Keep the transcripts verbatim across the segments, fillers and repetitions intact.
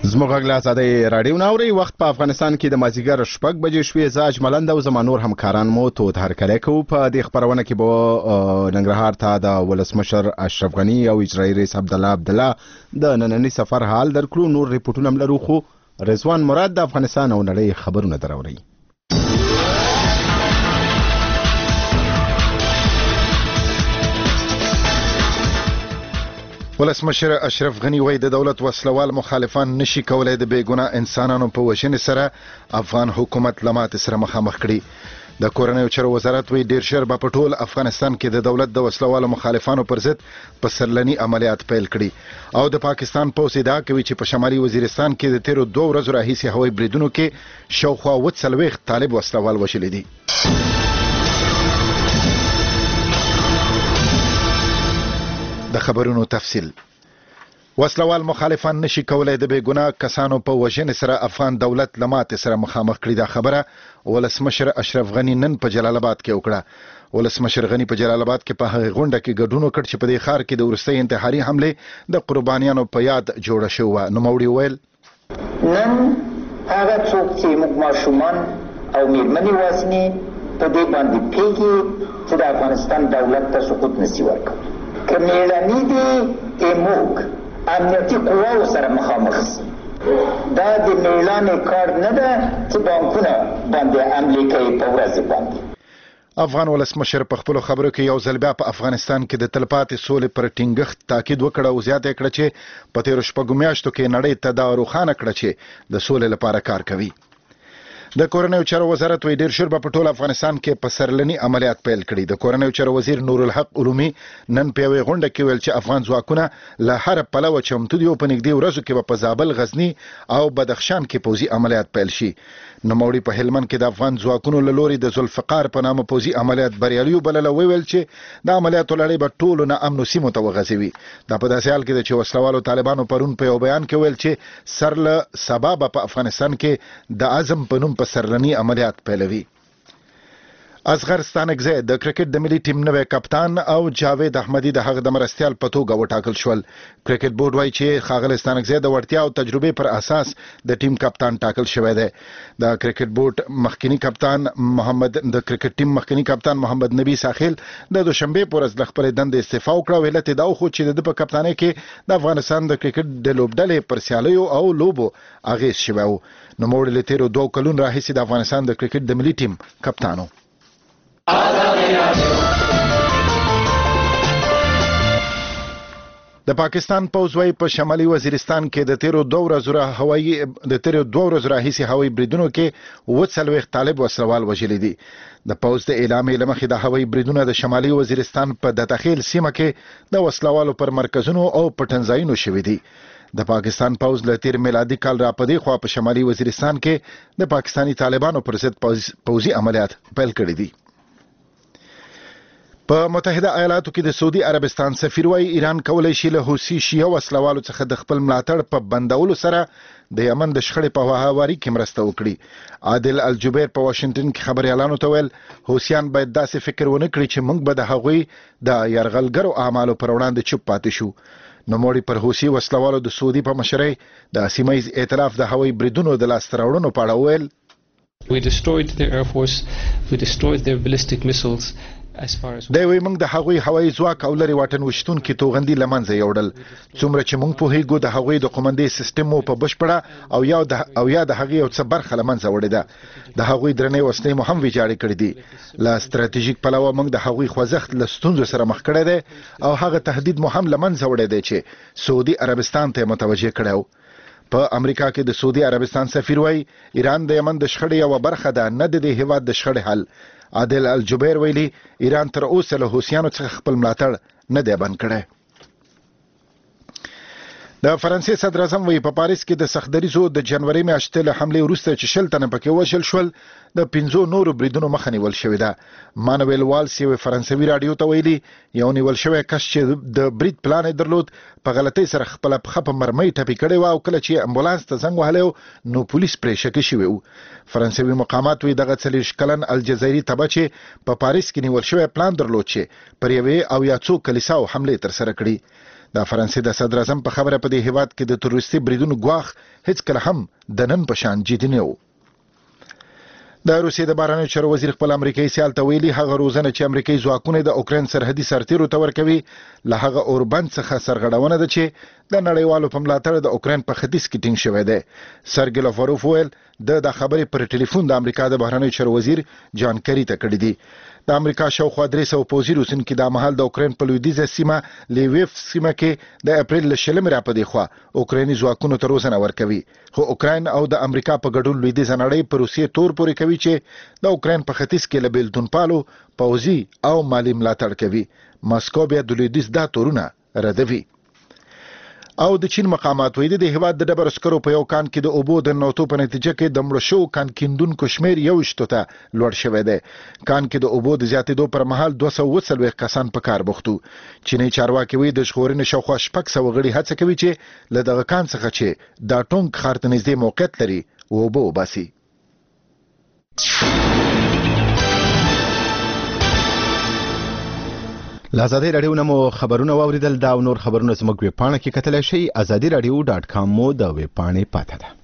زموږ غږ له ازادۍ راډیو نه اورئ. وخت په افغانستان کې د مازدیګر شپږ بجې شوې. زه اجملند او زما نور همکاران مو تود هرکلی کوو. په دې خپرونه کې به ننګرهار ته د ولسمشر اشرف غني او اجرایي رئیس عبدالله عبدالله د ننني سفر حال درکړو. نور ریپورټونه هم لرو، خو رضوان مراد د افغانستان او نړۍ خبرونه دراوړي. ولسمشر اشرف غني وایي د دولت وسلوال مخالفان نشي کولای د بیګناه انسانانو په وژنې سره افغان حکومت له ماتې سره مخامخ کړي. د کورنیو چارو وزارت وایي ډیر ژر به په ټول افغانستان کې د دولت د وسلوالو مخالفانو پر ضد پسرلني عملیات پیل کړي. او د پاکستان پوځ ادعا کوي چې په شمالي وزیرستان کې د تیرو دوه ورځو راهیسې هوایي بریدونو کې شاوخوا اووه څلوېښت طالب وسلوال وژلي دي. د خبرونو تفصیل. وسلوال مخالفان نشي کولای د بیګناه کسانو په وژنې سره افغان دولت له ماتې سره مخامخ کړي. دا خبره ولسمشر اشرف غني نن په جلال آباد کې وکړه. ولسمشر غني په جلال آباد کې په هغه غونډه کې ګډون وکړ چې په دې ښار کې د وروستۍ انتحاري حملې د قربانیانو په یاد جوړه شوې وه. نوموړي وویل نن هغه څوک چې موږ ماشومان او میرمنې وژني په دې باندې پوهېږي چې د افغانستان دولت ته سقوط نشي ورکولی. که میړني دي موږ امنیتي قواو سره مخامخ سي. دا د میړانې کار نه ده چې بانکونه باندې حملې کوي په ورځ باندې. افغان ولسمشر په خپلو خبرو کې یو ځل بیا په افغانستان کې د تلپاتې سولې پر ټینګښت تاکید وکړ او زیاته کړه چې په تیرو شپږو میاشتو کې نړۍ ته دا روښانه کړه چې د سولې لپاره کار کوي. د کورنیو چارو وزارت وایي ډیر ژر به په ټول افغانستان کې پسرلني عملیات پیل کړي. د کورنیو چارو وزیر نور الحق علومي نن په یوې غونډه کې ویل چې افغان ځواکونه له هر پلوه چمتو دي او په نږدې ورځو کې به په زابل، غزني او بدخشان کې پوځي عملیات پیل شي. نوموړي په هلمند کې د افغان ځواکونو له لوري د ذوالفقار په نامه پوځي عملیات بریالي وبلله. وویل چې د عملیاتو لړۍ به ټولو نه امنو سیمو ته وغځوي. دا په داسې حال کې ده چې وسلوالو طالبانو پرون په یو بیان کې ویل چې سر له سبا به په افغانستان کې د عزم په نوم پسرلني عملیات پیلوي. اصغر ستانکزی د کرکټ د ملي ټیم نوی کپتان او جاوید احمدي د هغه د مرستیال په توګه وټاکل شول. کرکټ بورډ وایي چې ښاغلی ستانکزی د وړتیا او تجربې پر اساس د ټیم کپتان ټاکل شوی دی. د کرکټ بورډ مخکنی کپتان محمد د کرکټ ټیم مخکنی کپتان محمد نبی ساحل د دوشنبه پر ورځ له خپلې دندې استعفا وکړه او علت یې دا وښود چې د په کپتانۍ کې د افغانستان د کرکټ د لوبډلې پر سیالیو او لوبو اغیز شوی و. نوموړي له تیرو دوه کلونو راهیسې د افغانستان د کرکټ د ملي ټیم کپتان و. د پاکستان پوځ وایي په شمالي وزیرستان کې د تیرو دوه ورځو هوایي د تیرو دوه ورځو راهیسې هوایي بریدونو کې اووه څلوېښت طالب وسلوال وژلي دي. د پوځ د اعلامیې له مخې د هوایي بریدونه د شمالي وزیرستان په دتخیل سیمه کې د وسلوالو پر مرکزونو او پټنځایونو شوي دي. د پاکستان پوځ له تیر میلادي کال را پدې خوا په شمالي وزیرستان کې د پاکستاني طالبانو پر ضد پوځي عملیات پیل کړي دي. په متحده ایالاتو کې د سعودي عربستان سفیر وایي ایران کولی شي له حوثي شیعه وسلوالو څخه د خپل ملاتړ په بندولو سره د یمن د شخړې په هواري کې مرسته وکړي. عادل الجبیر په واشنگټن کې خبريالانو ته ویل حوثیان باید داسې فکر ونه کړي چې موږ به د هغوی د یرغلګرو اعمالو پر وړاندې چوپ پاتې شو. نوموړي پر حوثي وسلوالو د سعودي په مشرۍ د سیمه ییز ائتلاف د هوایي بریدونو د لاسته راوړنو په اړه ویل We destroyed their air force, we destroyed their ballistic missiles. دا وی موږ د هغوی هوایي ځواک او لري واټن وشتونکي توغندي له منځه یوړل. څومره چې موږ پوهیږو د هغوی د قومندې سیستم مو په بشپړه او یا د او یا د هغې یو څه برخه له منځه وړې ده. د هغوی درنې وسلې مو هم ویجاړې کړې دي. له ستراتیژیک پلوه موږ د هغوی خوځښت له ستونزو سره مخ کړی دی او هغه تهدید مو هم له منځه وړی دی چې سعودي عربستان ته متوجه کړی و. په امریکا کې د سعودي عربستان سفیر وایي ایران د یمن د شخړې یوه برخه ده، نه د دې هیواد د شخړې حل. عادل الجبیر ویلي ایران تر اوسه له حوثیانو څخه خپل ملاتړ نه دی بند کړی. د فرانسې صدر اعظم وایي په پاریس کې د سختدریزو د جنوري میاشتې له حملې وروسته چې شل تنه پکې وژل شول د پنځو نورو بریدونو مخه نیول شوې ده. مانویل والس یوې فرانسوي راډیو ته ویلي یو نیول شوی کس چې د برید پلان یې درلود په غلطۍ سره خپله پښه په مرمۍ ټپي کړې وه او کله چې امبولانس ته زنګ وهلی و نو پولیس پرې شکه شوي وو. فرانسوي مقامات وایي دغه څلېرویشت کلن الجزایري تبه چې په پاریس کې نیول شوی پلان درلود چې پر یوې او یا څو کلیساو حملې ترسره کړي. د فرانسې د صدر اعظم په خبره په دې هیواد کې د تروریستي بریدونو ګواښ هیڅ کله هم د نن په شان جدي نه و. د روسیې د بهرنیو چارو وزیر خپل امریکایي سیال ته ویلي هغه روزنه چې امریکایي ځواکونه د اوکراین سرحدي سرتیرو ته ورکوي له هغه اوربند څخه سرغړونه ده چې د نړیوالو په ملاتړ د اوکراین په ختیځ کې ټینګ شوی دی. سرګی لاوروف ویل د د خبرې پر ټلیفون د امریکا د بهرنیو چارو وزیر جان کری ته کړی دی. د امریکا شاوخوا درې سوه پوځي روسونکي د مهال د اوکراین په لویدیځه سیمه لیویف سیمه کې د اپریل له شلمې را په دې خوا اوکرایني ځواکونو ته روزنه ورکوي، خو اوکراین او د امریکا په ګډون لویدیځه نړۍ په روسیې تور پورې کوي چې د اوکراین په ختیځ کې له بیلتونپالو پوځي او مالي ملاتړ کوي. ماسکو بیا د لویدیځ دا تورونه ردوي. او د چین مقامات وایي د هیواد د ډبرو سکرو په یو کان کې د اوبو د نوتو په نتیجه کې د مړه شوو کان کیندونکو شمېر یوویشتو ته لوړ شوی دی. کان کې د اوبو د زیاتېدو پر مهال دوه سوه اووه څلوېښت کسان په کار بوخت وو. چیني چارواکي وایي د ژغورنې شاوخوا شپږ سوه غړي هڅه کوي چې له دغه کان څخه چې دا ټونګ ښار ته نږدې موقعیت لري اوبه وباسي. له ازادي راډیو نه مو خبرونه واوریدل. دا او نور خبرونه زموږ ویب پاڼه کې کتلی شئ. ازادي راډیو ډاټ کام مو د ویب پاڼې پاته ده.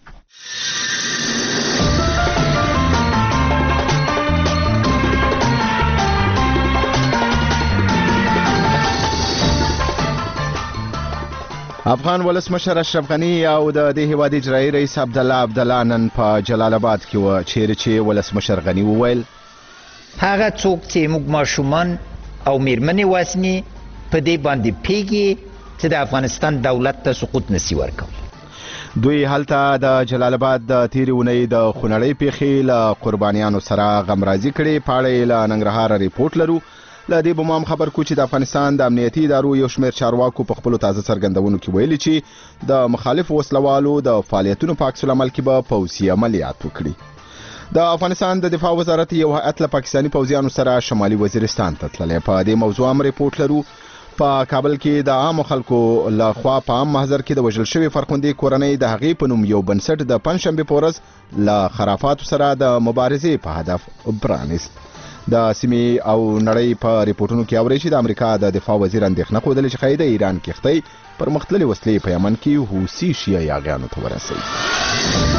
افغان ولسمشر اشرف غنی او د دې هیواد اجرایي رئیس عبدالله عبدالله نن په جلال آباد کې و، چیرې چې ولسمشر غنی وویل هغه څوک چې موږ ماشومان او میرمنې وزني په دې باندې پیږي چې د افغانستان دولت ته سقوط نسی ورکوي. دوی هلته د جلال آباد د تیرې اونۍ د خونړۍ پیښې له قربانیانو سره غمرازي کړې. په اړه یې له ننګرهاره ریپورټ لرو. له دې به مو خبر کو چې د افغانستان د امنیتي ادارو یو شمېر چارواکو په خپلو تازه څرګندونو کې ویلي چې د مخالفو وسلوالو د فعالیتونو په عکس العمل کې به پوځي عملیات وکړي. د افغانستان د دفاع وزارت یو هیئت له پاکستاني پوځیانو سره شمالي وزیرستان ته تللی. په دې موضوع هم ریپورټ لرو. په کابل کې د عامو خلکو له خوا په عام محضر کې د وژل شوي فرخندې کورنۍ د هغې په نوم یو بنسټ د پنجشنبې په ورځ له خرافاتو سره د مبارزې په هدف پرانیست. د سیمې او نړۍ په ریپورټونو کې اوري چې د امریکا د دفاع وزیر اندېښنه ښودلې چې ښایي د ایران کښتۍ پر مختللې وسلې په یمن کې حوثي شیعه یاغیانو ته ورسوي.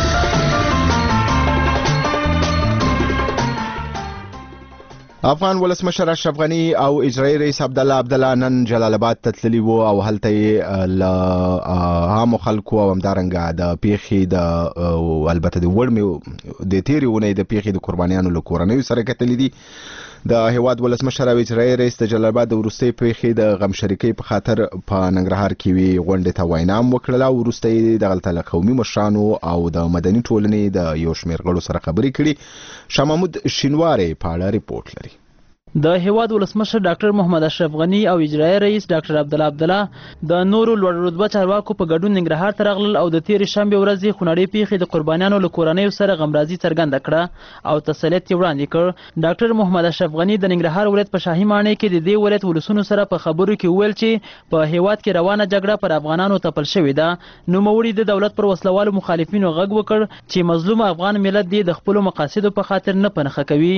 افغان ولسمشر اشرف غنی او اجرایي رئیس عبدالله عبدالله نن جلال آباد ته تللي وو او هلته یې له عامو خلکو او همدارنګه د پیښې د البته د وړمې د تیرې اونۍ د پیښې د قربانیانو له کورنیو سره کتلي دي. د هیواد ولسمشر او اجرایي رئیس د جلال آباد د وروستۍ پیښې د غم شریکۍ په خاطر په ننګرهار کې وی غونډې ته وینا هم وکړله او وروسته یې دغلته له قومي مشرانو او د مدني ټولنې د یو شمېر غړو سره خبرې کړي. شاه محمود شینواری په اړه ریپورټ لري. د هیواد ولسمشر ډاکټر محمد اشرف غنی او اجرایي رئیس ډاکټر عبدالله عبدالله د نورو لوړ رتبه چارواکو په ګډون ننګرهار ته راغلل او د تیرې شنبې ورځې خونړۍ پیښې د قربانیانو له کورنیو سره غمرازي څرګنده کړه او تسلیت یې وړاندې کړ. ډاکټر محمد اشرف غنی د ننګرهار ولایت په شاهي ماڼۍ کې د دې ولایت ولسونو سره په خبرو کې وویل چې په هیواد کې روانه جګړه پر افغانانو تپل شوې ده. نوموړي د دولت پر وسلوالو مخالفینو غږ وکړ چې مظلوم افغان ملت دې د خپلو مقاصدو په خاطر نه پنخه کوي.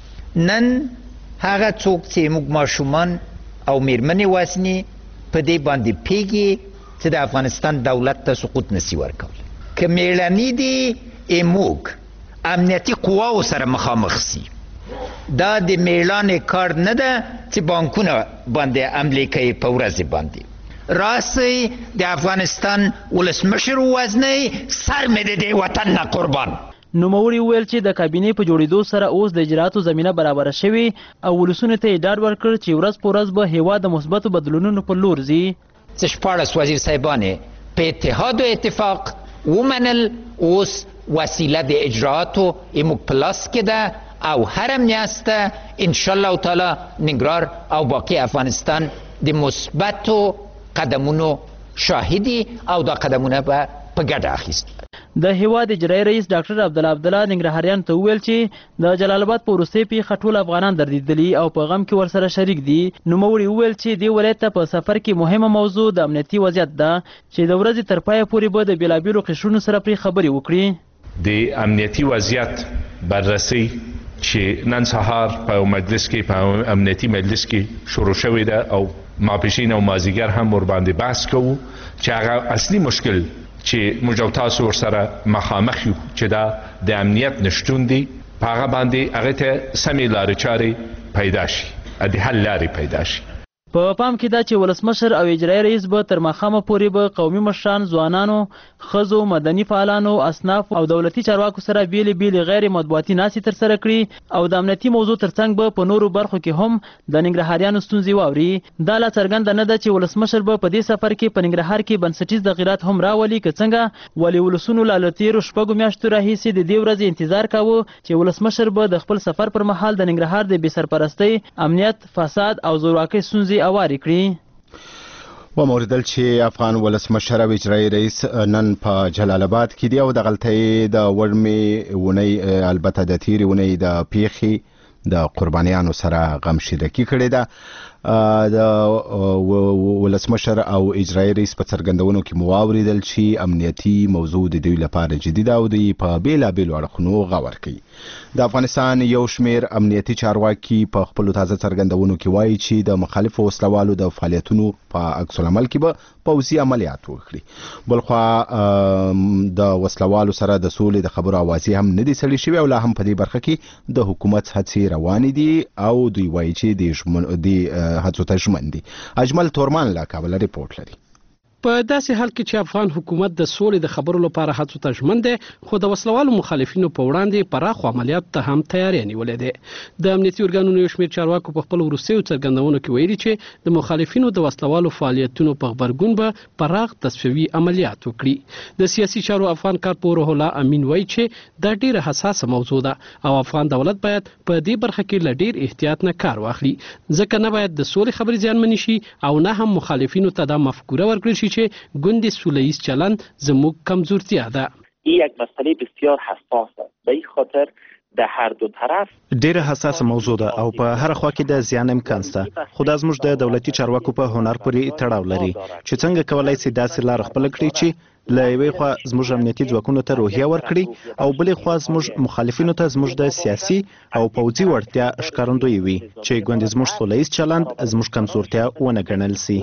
نن هغه څوک چې موږ ماشومان او میرمنې وزني په دې باندې پیږي چې د افغانستان دولت ته سقوط نسی ورکوي. که میړني دي موږ امنیتي قواو سره مخامخ سي. دا د میړانې کار نه ده چې بانکونه باندې حملې کوي په ورځې باندې. راسي د افغانستان ولسمشر وزني سر مې د دې وطن نه قربان. نوموړي وویل چې د کابینې په جوړېدو سره اوس د اجراتو زمینه برابره شوې او ولسونو ته یې ډاډ ورکړ چې ورځ په ورځ به هیواد د مثبتو بدلونونو په لور ځي. چې شپاړس وزیر صاحبانې په اتحاد و اتفاق ومنل اوس وسیله د اجراتو موږ په لاس کې ده او هره میاشته انشاءالله تعالی ننګرهار او باقي افغانستان د مثبتو قدمونو شاهدي او دا قدمونه به په ګډه اخیست. د هیواد اجرایي رئیس ډاکټر عبدالله عبدالله ننګرهاریانو ته وویل چې د جلال آباد په وروستۍ پیښه ټول افغانان دردېدلي او په غم کې ورسره شریک دي. نوموړي وویل چې دې ولایت ته په سفر کې مهمه موضوع د امنیتي وضعیت ده چې د ورځې تر پایه پورې به د بېلابېلو قشرونو سره پرې خبرې وکړي. د امنیتي وضعیت بررسي چې نن سهار په مجلس کې په امنیتي مجلس کې شروع شوې ده او ماپښین او مازیګر هم ورباندې بحث کوو چې هغه اصلي مشکل چې موږ او تاسو ورسره مخامخ یو چې دا د امنیت نشتون دی په هغه باندې هغه ته سمې لارې چارې پیدا شي د حل لارې پیدا شي. په پام کې دا چې ولسمشر او اجرایي رئیس به تر ماښامه پورې به قومي مشران، ځوانانو، ښځو، مدني فعالانو، اصنافو او دولتي چارواکو سره بیلې بیلې غیر مطبوعاتي ناستې ترسره کړي او د امنیتي موضوع ترڅنګ به په نورو برخو کې هم د ننګرهاریانو ستونزې واوري. دا لا څرګنده نه ده چې ولسمشر به په دې سفر کې په ننګرهار کې بنسټیز تغیرات هم راولي که څنګه ولې ولسونو له تېرو شپږو میاشتو راهیسې د دې ورځې انتظار کاوه چې ولسمشر به د خپل سفر پر مهال د ننګرهار د بې سرپرستۍ، امنیت، فساد او زورواکۍ ستونزې اوارې کړي. وموردل چې افغان ولسمشر او اجرایي رئیس نن په جلال آباد کې دی او د غلطۍ د وړمې ونې البته د تیرې ونې د پیښې د قربانیانو سره غم شریکي کړې ده. د ولسمشر او اجرایي رئیس په څرګندونو کې مو واوریدل چې امنیتي موضوع د دوی لپاره جدي ده او دوی په بیلابیلو اړخونو غور کوي. د افغانستان یو شمیر امنیتي چارواکي په خپلو تازه څرګندونو کې وایي چې د مخالفو وسلوالو د فعالیتونو په عکس العمل کې به پوځي عملیات وکړي. بلخوا د وسلوالو سره د سولې د خبرو اوازې هم نه دي سړې شوي او لا هم په دې برخه کې د حکومت هڅې روانې دي او دوی وایي چې د هڅو ته ژمن دي. اجمل تورمان له کابل ریپورت لري. په داسې حال کې چې افغان حکومت د سولې د خبرو لپاره هڅو ته ژمن دی، خو د وسلوالو مخالفینو په وړاندې پراخو عملیاتو ته هم تیاری نیولې ده. د امنیتي ارګانونو یو شمېر چارواکو په خپلو وروستیو څرګندونو کې ویلي چې د مخالفینو د وسلوالو فعالیتونو په غبرګون به پراخ تصفیوي عملیات وکړي. د سیاسي چارو افغان کارپور روح الله امین وایي چې دا ډیره حساسه موضوع ده او افغان دولت باید په دې برخه کې له ډیر احتیاط نه کار واخلي، ځکه نه باید د سولې خبرې زیانمنې شي او نه هم مخالفینو ته دا مفکوره ورکړل شي چې گوند سوله‌ایست چلند زموږ کمزورتیا ده. این یک مسئله بسیار حساس است. به این خاطر د هر دو طرف ډیره حساسه موضوع ده او په هر خوا کې د زیان امکان شته. خو دا زموږ د دولتي چارواکو په هنر پورې تړاو لري چې څنګه کولای شي داسې لار خپل کړي چې له یوې خوا زموږ امنیتي ځواکونو ته روحیه ورکړي او بلې خوا زموږ مخالفینو ته زموږ د سیاسي او پوځي وړتیا ښکارندوی وي چې ګوند زموږ سوله‌ایست چلند زموږ کمزورتیا ونه ګڼل شي.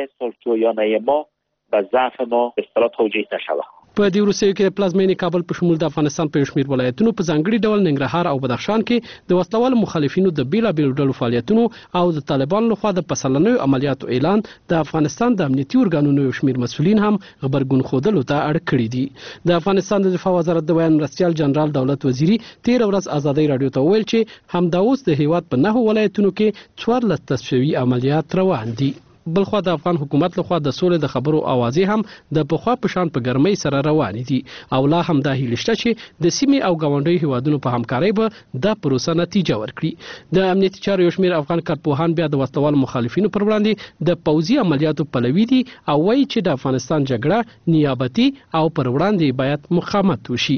و ضعف ما به اصطلاح توجیه نشود. په دې وروستیو کې د پلازمینې کابل په شمول د افغانستان په یو شمېر ولایتونو په ځانګړي ډول ننګرهار او بدخشان کې د وسلوالو مخالفینو د بیلابیلو ډلو فعالیتونو او د طالبانو لخوا د پسلنیو عملیاتو اعلان د افغانستان د امنیتي ارګانونو یو شمېر مسؤلین هم غبرګون ښودلو ته اړ کړي دي. د افغانستان د دفاع وزارت د بیان مرستیال جنرال دولت وزیري تېره ورځ ازادۍ راډیو ته وویل چې همدا اوس د هیواد په نهو ولایتونو کې څوارلس تصفیوي عملیات روان دي. بلخوا د افغان حکومت لخوا د سولې د خبرو اوازې هم د پخوا په شان په ګرمۍ سره روانې دي او لا هم دا هیله شته چې د سیمې او ګاونډیو هیوادونو په همکارۍ به دا پروسه نتیجه ورکړي. د امنیتي چارو یو شمېر افغان کارپوهان بیا د وسلوالو مخالفینو پر وړاندې د پوځي عملیاتو پلوي دي او وایي چې د افغانستان جګړه نیابتي او پر وړاندې باید مقاومت وشي.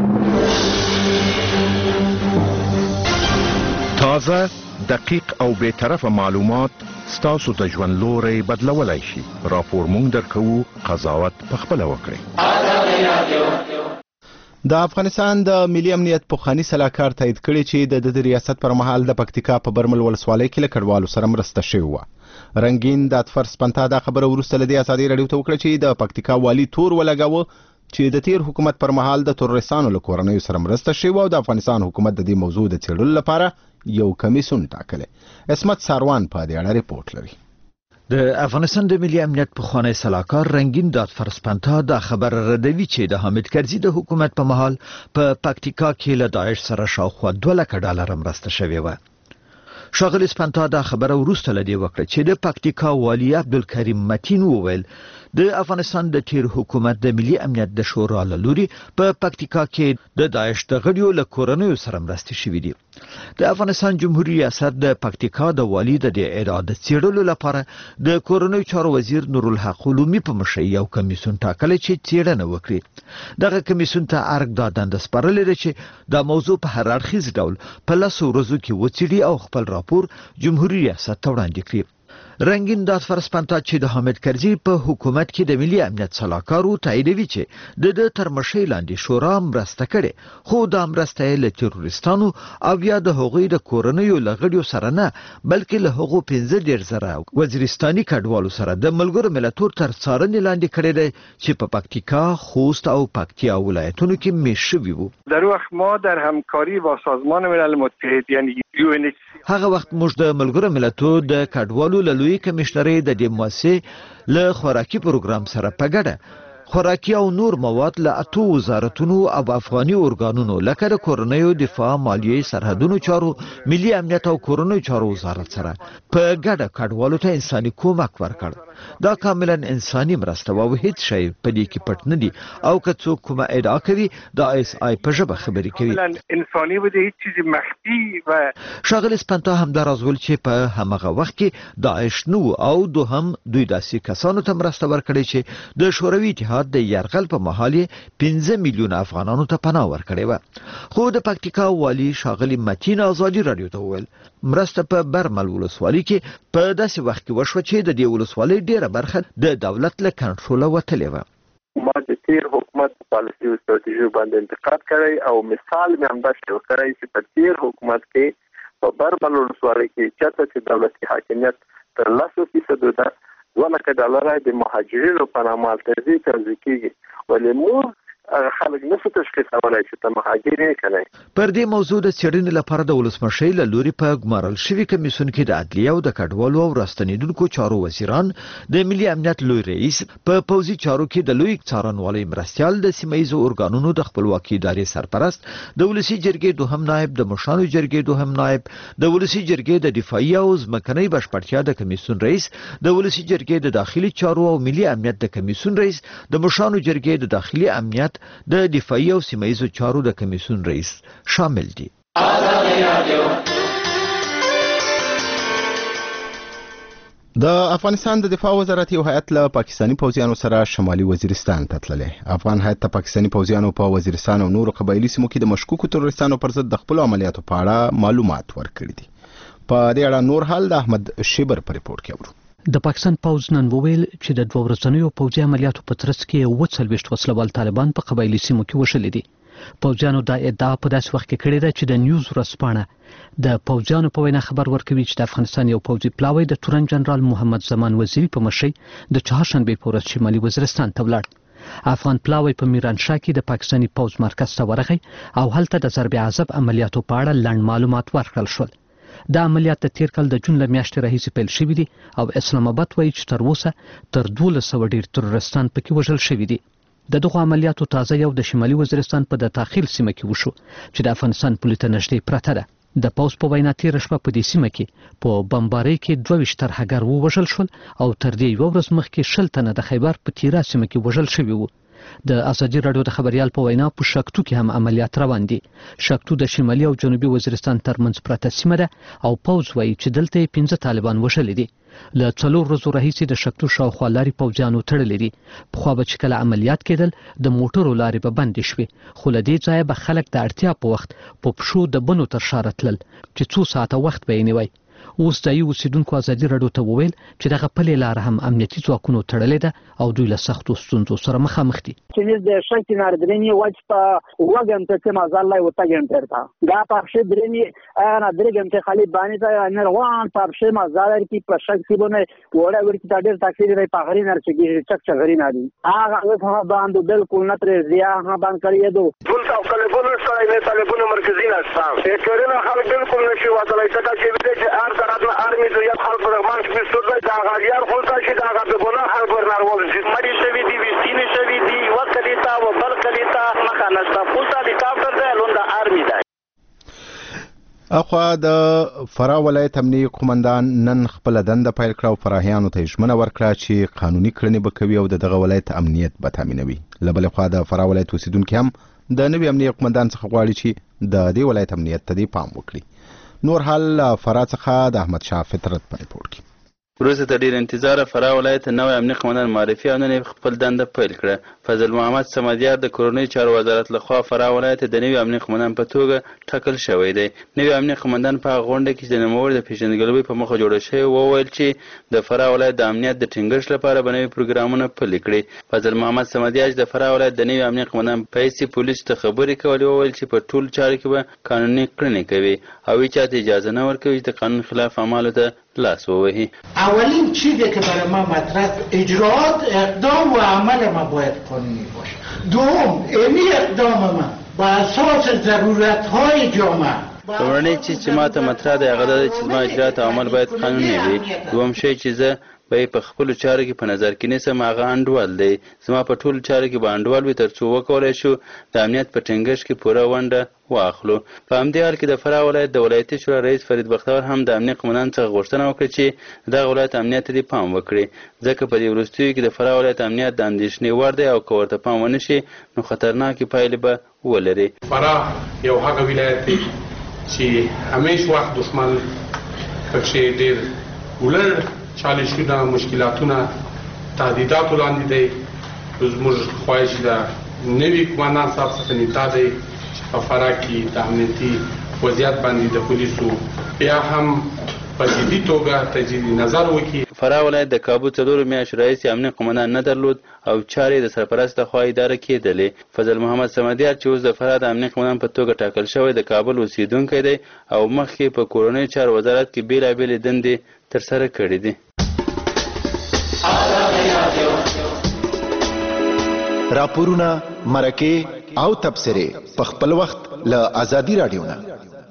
تازه، دقیق او بے طرفه معلومات ستاسو د ژوند لوري بدلولای شي. راپور مونږ درکو، قضاوت پخپله وکړئ. د افغانستان د ملي امنیت پوخانی سلاکار تایید کړي چې د د ریاست پر مهال د پکتیکا په برمل ولسوالۍ کې له کډوالو سره مرسته شوې وه. رنگین د اطفر سپنتا دا خبره وروسته له دې ازادي راډیو ته وکړه چې د پکتیکا والی تور ولګاوه چې د تیر حکومت پر مهال د تروریستانو له کورنیو سره مرسته شوې او د افغانستان حکومت د دې موضوع د څېړلو لپاره یو کمیسیون ټاکلی. اسمت ساروان په دې اړه ریپورت لري. د افغانستان د ملي امنیت پخوانی سلاکار رنگین دادفر سپنتا دا خبر ردوي چې د حامد کرزي د حکومت په مهال په پکتیکا کې له داعش سره شاوخوا دوه لکه ډالر مرسته شوې وه. شاغلی سپنتا دا خبره وروسته له دې وکړه چې د پکتیکا والي عبدالکریم متین وویل د افغانستان د تیر حکومت د ملي امنیت د شورا له لوري په پکتیکا کې د داعش د غړیو له کورنیو سره مرستې شوې دي. د افغانستان جمهوریت ریاست د پکتیکا د والي د اراده څېړلو لپاره د کورنیو چارو وزیر نورالحق علومي په مشرۍ یو کمیسیون ټاکلی چې څېړنه وکړي. دغه کمیسیون ته ارګ دا دنده سپارلې ده چې دا موضوع په هر اړخیز ډول په لسو ورځو کې وڅېړي او خپل راپور جمهوریت ریاست ته وړاندې کړي. رنگین دادفرسپنتا چې د حامد کرزي په حکومت کې د ملي امنیت سلاکارو تاییدوي چې د د تر مشرۍ لاندې شورا مرسته کړې، خو دا مرسته له تروریستانو او یا د هغوی د کورنیو لغړیو سره نه بلکې له هغو پنځه دېرش زره وزیرستاني کډوالو سره د ملګرو ملتونو تر څارنې لاندې کړی دی چې په پکتیکا، خوست او پکتیا ولایتونو کې میشت شوي وو. در وقت ما در همکاری با سازمان ملل متحد یعنی یو ان ایچ سی هغه وخت موږ د ملګرو ملتونو د کډوالو له لوی کمشنرۍ د دې مؤسسې له خوراکي پروګرام سره په ګډه خوراکي او نور مواد له اتو وزارتونو او افغاني ارګانونو لکه د کورنیو دفاع، مالیې، سرحدونو چارو، ملي امنیت او کورنیو چارو وزارت سره په ګډه کډوالو ته انساني کومک ورکړ. دا کاملا انساني مرسته او هیڅ شی په دې کې پټ نه دي او که څوک کومه ادعا کوي دا اس آی په ژبه خبرې کوي. انساني و دې هیڅ چیز مخفي و شاغل سپنتا هم دا راز ول چې په همغه وخت کې داعش نو او دوهم دوی داسې کسانو ته مرسته ورکړي چې د شوروي اتحاد د یرغل په مهال پنځه میلیون افغانانو ته پناه ورکړي و. خو د پکتیکا والی شاغلی متین ازادي رادیو ته وویل مرسته په برمل ولسوالۍ کې په داسې وخت کې وشوه چې د دې ولسوالۍ ډیره برخه د دولت له کنټروله وتلې وه. ما د تیر حکومت پالیسي او ستراتیژي باندې انتقاد کړی او مثال مې همدا شو کړی چې په تیر حکومت کې په برمل ولسوالۍ کې چاته چې دولتي حاکمیت تر لسو فیصدو ده دوه لکه ډالره د مهاجرینو په نامه التزي توزیع کیږي، ولې موږ خلک نشو تشخیصولای چې ته مهاجر یې کنه. پر دې موضوع د څېړنې لپاره د ولسمشۍ له لوري په ګمارل شوي کمیسیون کې د عدلیه او د کډوالو او راستنیدونکو چارو وزیران، د ملي امنیت لوی رئیس، په پوځي چارو کې د لوی څارنوالۍ مرستیال، د سیمهییزو ارګانونو د خپلواکي ادارې سرپرست، د ولسي جرګې دوهم نائب، د مشرانو جرګې دوهم نائب، د ولسي جرګې د دفاعي او ځمکنۍ بشپړتیا د کمیسیون رئیس، د ولسي جرګې د داخلي چارو او ملي امنیت د کمیسیون رئیس، د مشرانو جرګې د داخلي امنیت د دفاعي او سیمهییزو چارو د کمیسیون رئیس شامل دي. د افغانستان د دفاع وزارت یو هیئت له پاکستاني پوځیانو سره شمالي وزیرستان ته تللی. افغان هیئت ته پاکستاني پوځیانو په وزیرستان او نورو قبایلي سیمو کې د مشکوکو تروریستانو پر ضد د خپلو عملیاتو په اړه معلومات ورکړي دي. په دې اړه نور حال د احمد شیبر په ریپورت کې اورو. د پاکستان پوځ نن وویل چې د دوه ورځنیو پوځي عملیاتو په ترڅ کې اووه څلوېښت وسلوال طالبان په قبایلي سیمو کې وشلي دي. پوځیانو دا ادعا په داسې وخت کې کړې ده چې د نیوز ورځپاڼه د پوځیانو په وینا خبر ورکوي چې د افغانستان یو پوځي پلاوی د تورن جنرال محمد زمان وزیری په مشرۍ د چهارشنبې په ورځ شمالي وزیرستان ته ولاړ. افغان پلاوی په میرانشاه کې د پاکستاني پوځ مرکز ته ورغی او هلته د ضرب عذاب عملیاتو په اړه لنډ معلومات ورکړل شول. دا عملیات د تیر کال د جون له میاشتې راهیسې پیل شوي دي او اسلام آباد وایي چې تر اوسه تر دولس سوه ډیر تروریستان پکې وژل شوي دي. د دغو عملیاتو تازه یو د شمالي وزیرستان په د تاخیل سیمه کې وشو چې د افغانستان پولې ته نږدې پرته ده. د پوځ په وینا تېره شپه په دې سیمه کې په بمبارۍ کې دوه ویشت ترهګر ووژل شول او تر دې یوه ورځ مخکې شل تنه د خیبر په تیرا سیمه کې وژل شوي وو. د ازادي راډیو د خبریال په وینا په شکتو کې هم عملیات روان دي. شکتو د شمالي او جنوبي وزیرستان ترمنځ پرته سیمه ده او پوځ وایي چې دلته پنځه طالبان وژلي دي. له څلور ورځو راهیسې د شکتو شاوخوا لارې پوځیانو تړلې دي. پخوا به چې کله عملیات کېدل د موټرو لارې به بندې شوې، خو له دې ځایه به خلک د اړتیا په وخت په پښو د بنو تر ښاره تلل چې څو ساعته وخت به یې نیوی. اوس ځایي اوسیدونکو ازادي راډیو ته وویل چې دغه پلې لاره هم امنیتي ځواکونو تړلې ده او دوی له سختو ستونزو سره مخامخ دي. چیز د شکی ناردرینی وچ په وګم ته چې مازال لای وتا ګم پرتا دا پښې درینی انا درګم ته خالی باندې ته نه روان پښې مازال کی په شک سی بونه وړه ورته تا ډېر تاکید لري په غری نه چې چک چک غری نه دي هغه هغه باندې بالکل نه تر زیا هغه باندې کړی دو ټول تا کله سره نه طالبونو مرکزي نه صاحب یې کړنه خلک بالکل نشي وځلای څنګه چې ار طرف ارمی د یو خلک په مان کې څه دا غاړيار خو څه چې دا غاړه په ګناه خلک ورنارول چې مړي شوی دي وسینې شوی دي وکلیتا او بلکلیتا مخه نشته پوسا دي کافتر ده لوندا ارمی ده. اخوا د فرا ولایت امنیه قومندان نن خپل دنده پیل کړه او فراهیانو ته ژمنه ورکړه چې قانوني کړنې به کوي او دغه ولایت امنیت به تامینوي. له بلې خوا د فرا ولایت اوسیدونکي هم د نوي امنیه قومندان څخه غواړي چې د دې ولایت امنیت ته پام وکړي. نور حال فرا څخه د احمد شاه فطرت په ریپورت کې. وروسته تر ډیر انتظار فراه ولایت نوی امنیه قومندان معرفي او نن خپل دنده پیل کړه. فضل محمد صمدیار د کورنۍ چارو وزارت لخوا فراه ولایت د نوي امنیه قومندان په توګه ټاکل شوی دی. نوي امنیه قومندان په غونډه کې د نوموړي د پیژندګلوۍ په مخه جوړه شوی وویل چې د فراه ولایت د امنیت د ټینګښت لپاره به نوي پروګرامونه پلي کړي. فضل محمد صمدیار د فراه ولایت د نوي امنیه قومندان په حیث پولیسو ته خبرې کولې وویل چې په ټولو چارو کې به قانوني کړنې کوي او هیچ چاته اجازه نه ورکوي چې د قانون خلاف اعمالو ته لاس ووهی. اولین چیزی که برای ما مطرح اجراات اقدام و عمل ما باید قانونی باشه. دوم اینی اقدام ما با اساس ضرورت های جامعه. لومړنی چیز چې ما ته مطرح دی هغه دا دی چې زما اجرات او عمل باید قانوني وي. دوم شی چې زه به په خپلو چارو کې په نظر کې نیسم هغه انډول دی. زما په ټولو چارو کې به انډول وي تر څو وکولی شو د امنیت په ټینګښت کې پوره ونډه واخلو. په همدې حال کې د فراه ولایت د ولایتي شورا رئیس فرید بختور هم د امنیه قومندان څخه غوښتنه وکړه چې دغه ولایت امنیت ته دې پام وکړي ځکه په دې وروستیو کې د فراه ولایت امنیت د اندېښنې وړ دی او که ورته پام ونه شي نو خطرناکې پایلې به ولري. فراه یو هغه ولایت دی چې همیش وخت دښمن پکښې ډېر ولړ چالشونه مشکلاتونه تهدیداتو لاندې دی. زموږ خواهش د نوي قومندان صاحب څخه نیتا دی چې په فراه کې د امنیتي وضعیت باندې د پولیسو بیا هم په جدي توګه تجدید نظر وکړي. فراه ولایت د کابو څلورو میاشتو رئیس امنیه قومندان نه درلود او چارې د سرپرست لخوا اداره کېدلې. فضل محمد صمدیار چې اوس د فراه د امنیه قومندان په توګه ټاکل شوی د کابل اوسیدونکی دی او مخکې په کورنیو چارو وزارت کې بېلابېلې دندې ترسره کړې دي. راپورونه، مرکې او تبصرې په خپل وخت له ازادي راډیو نه.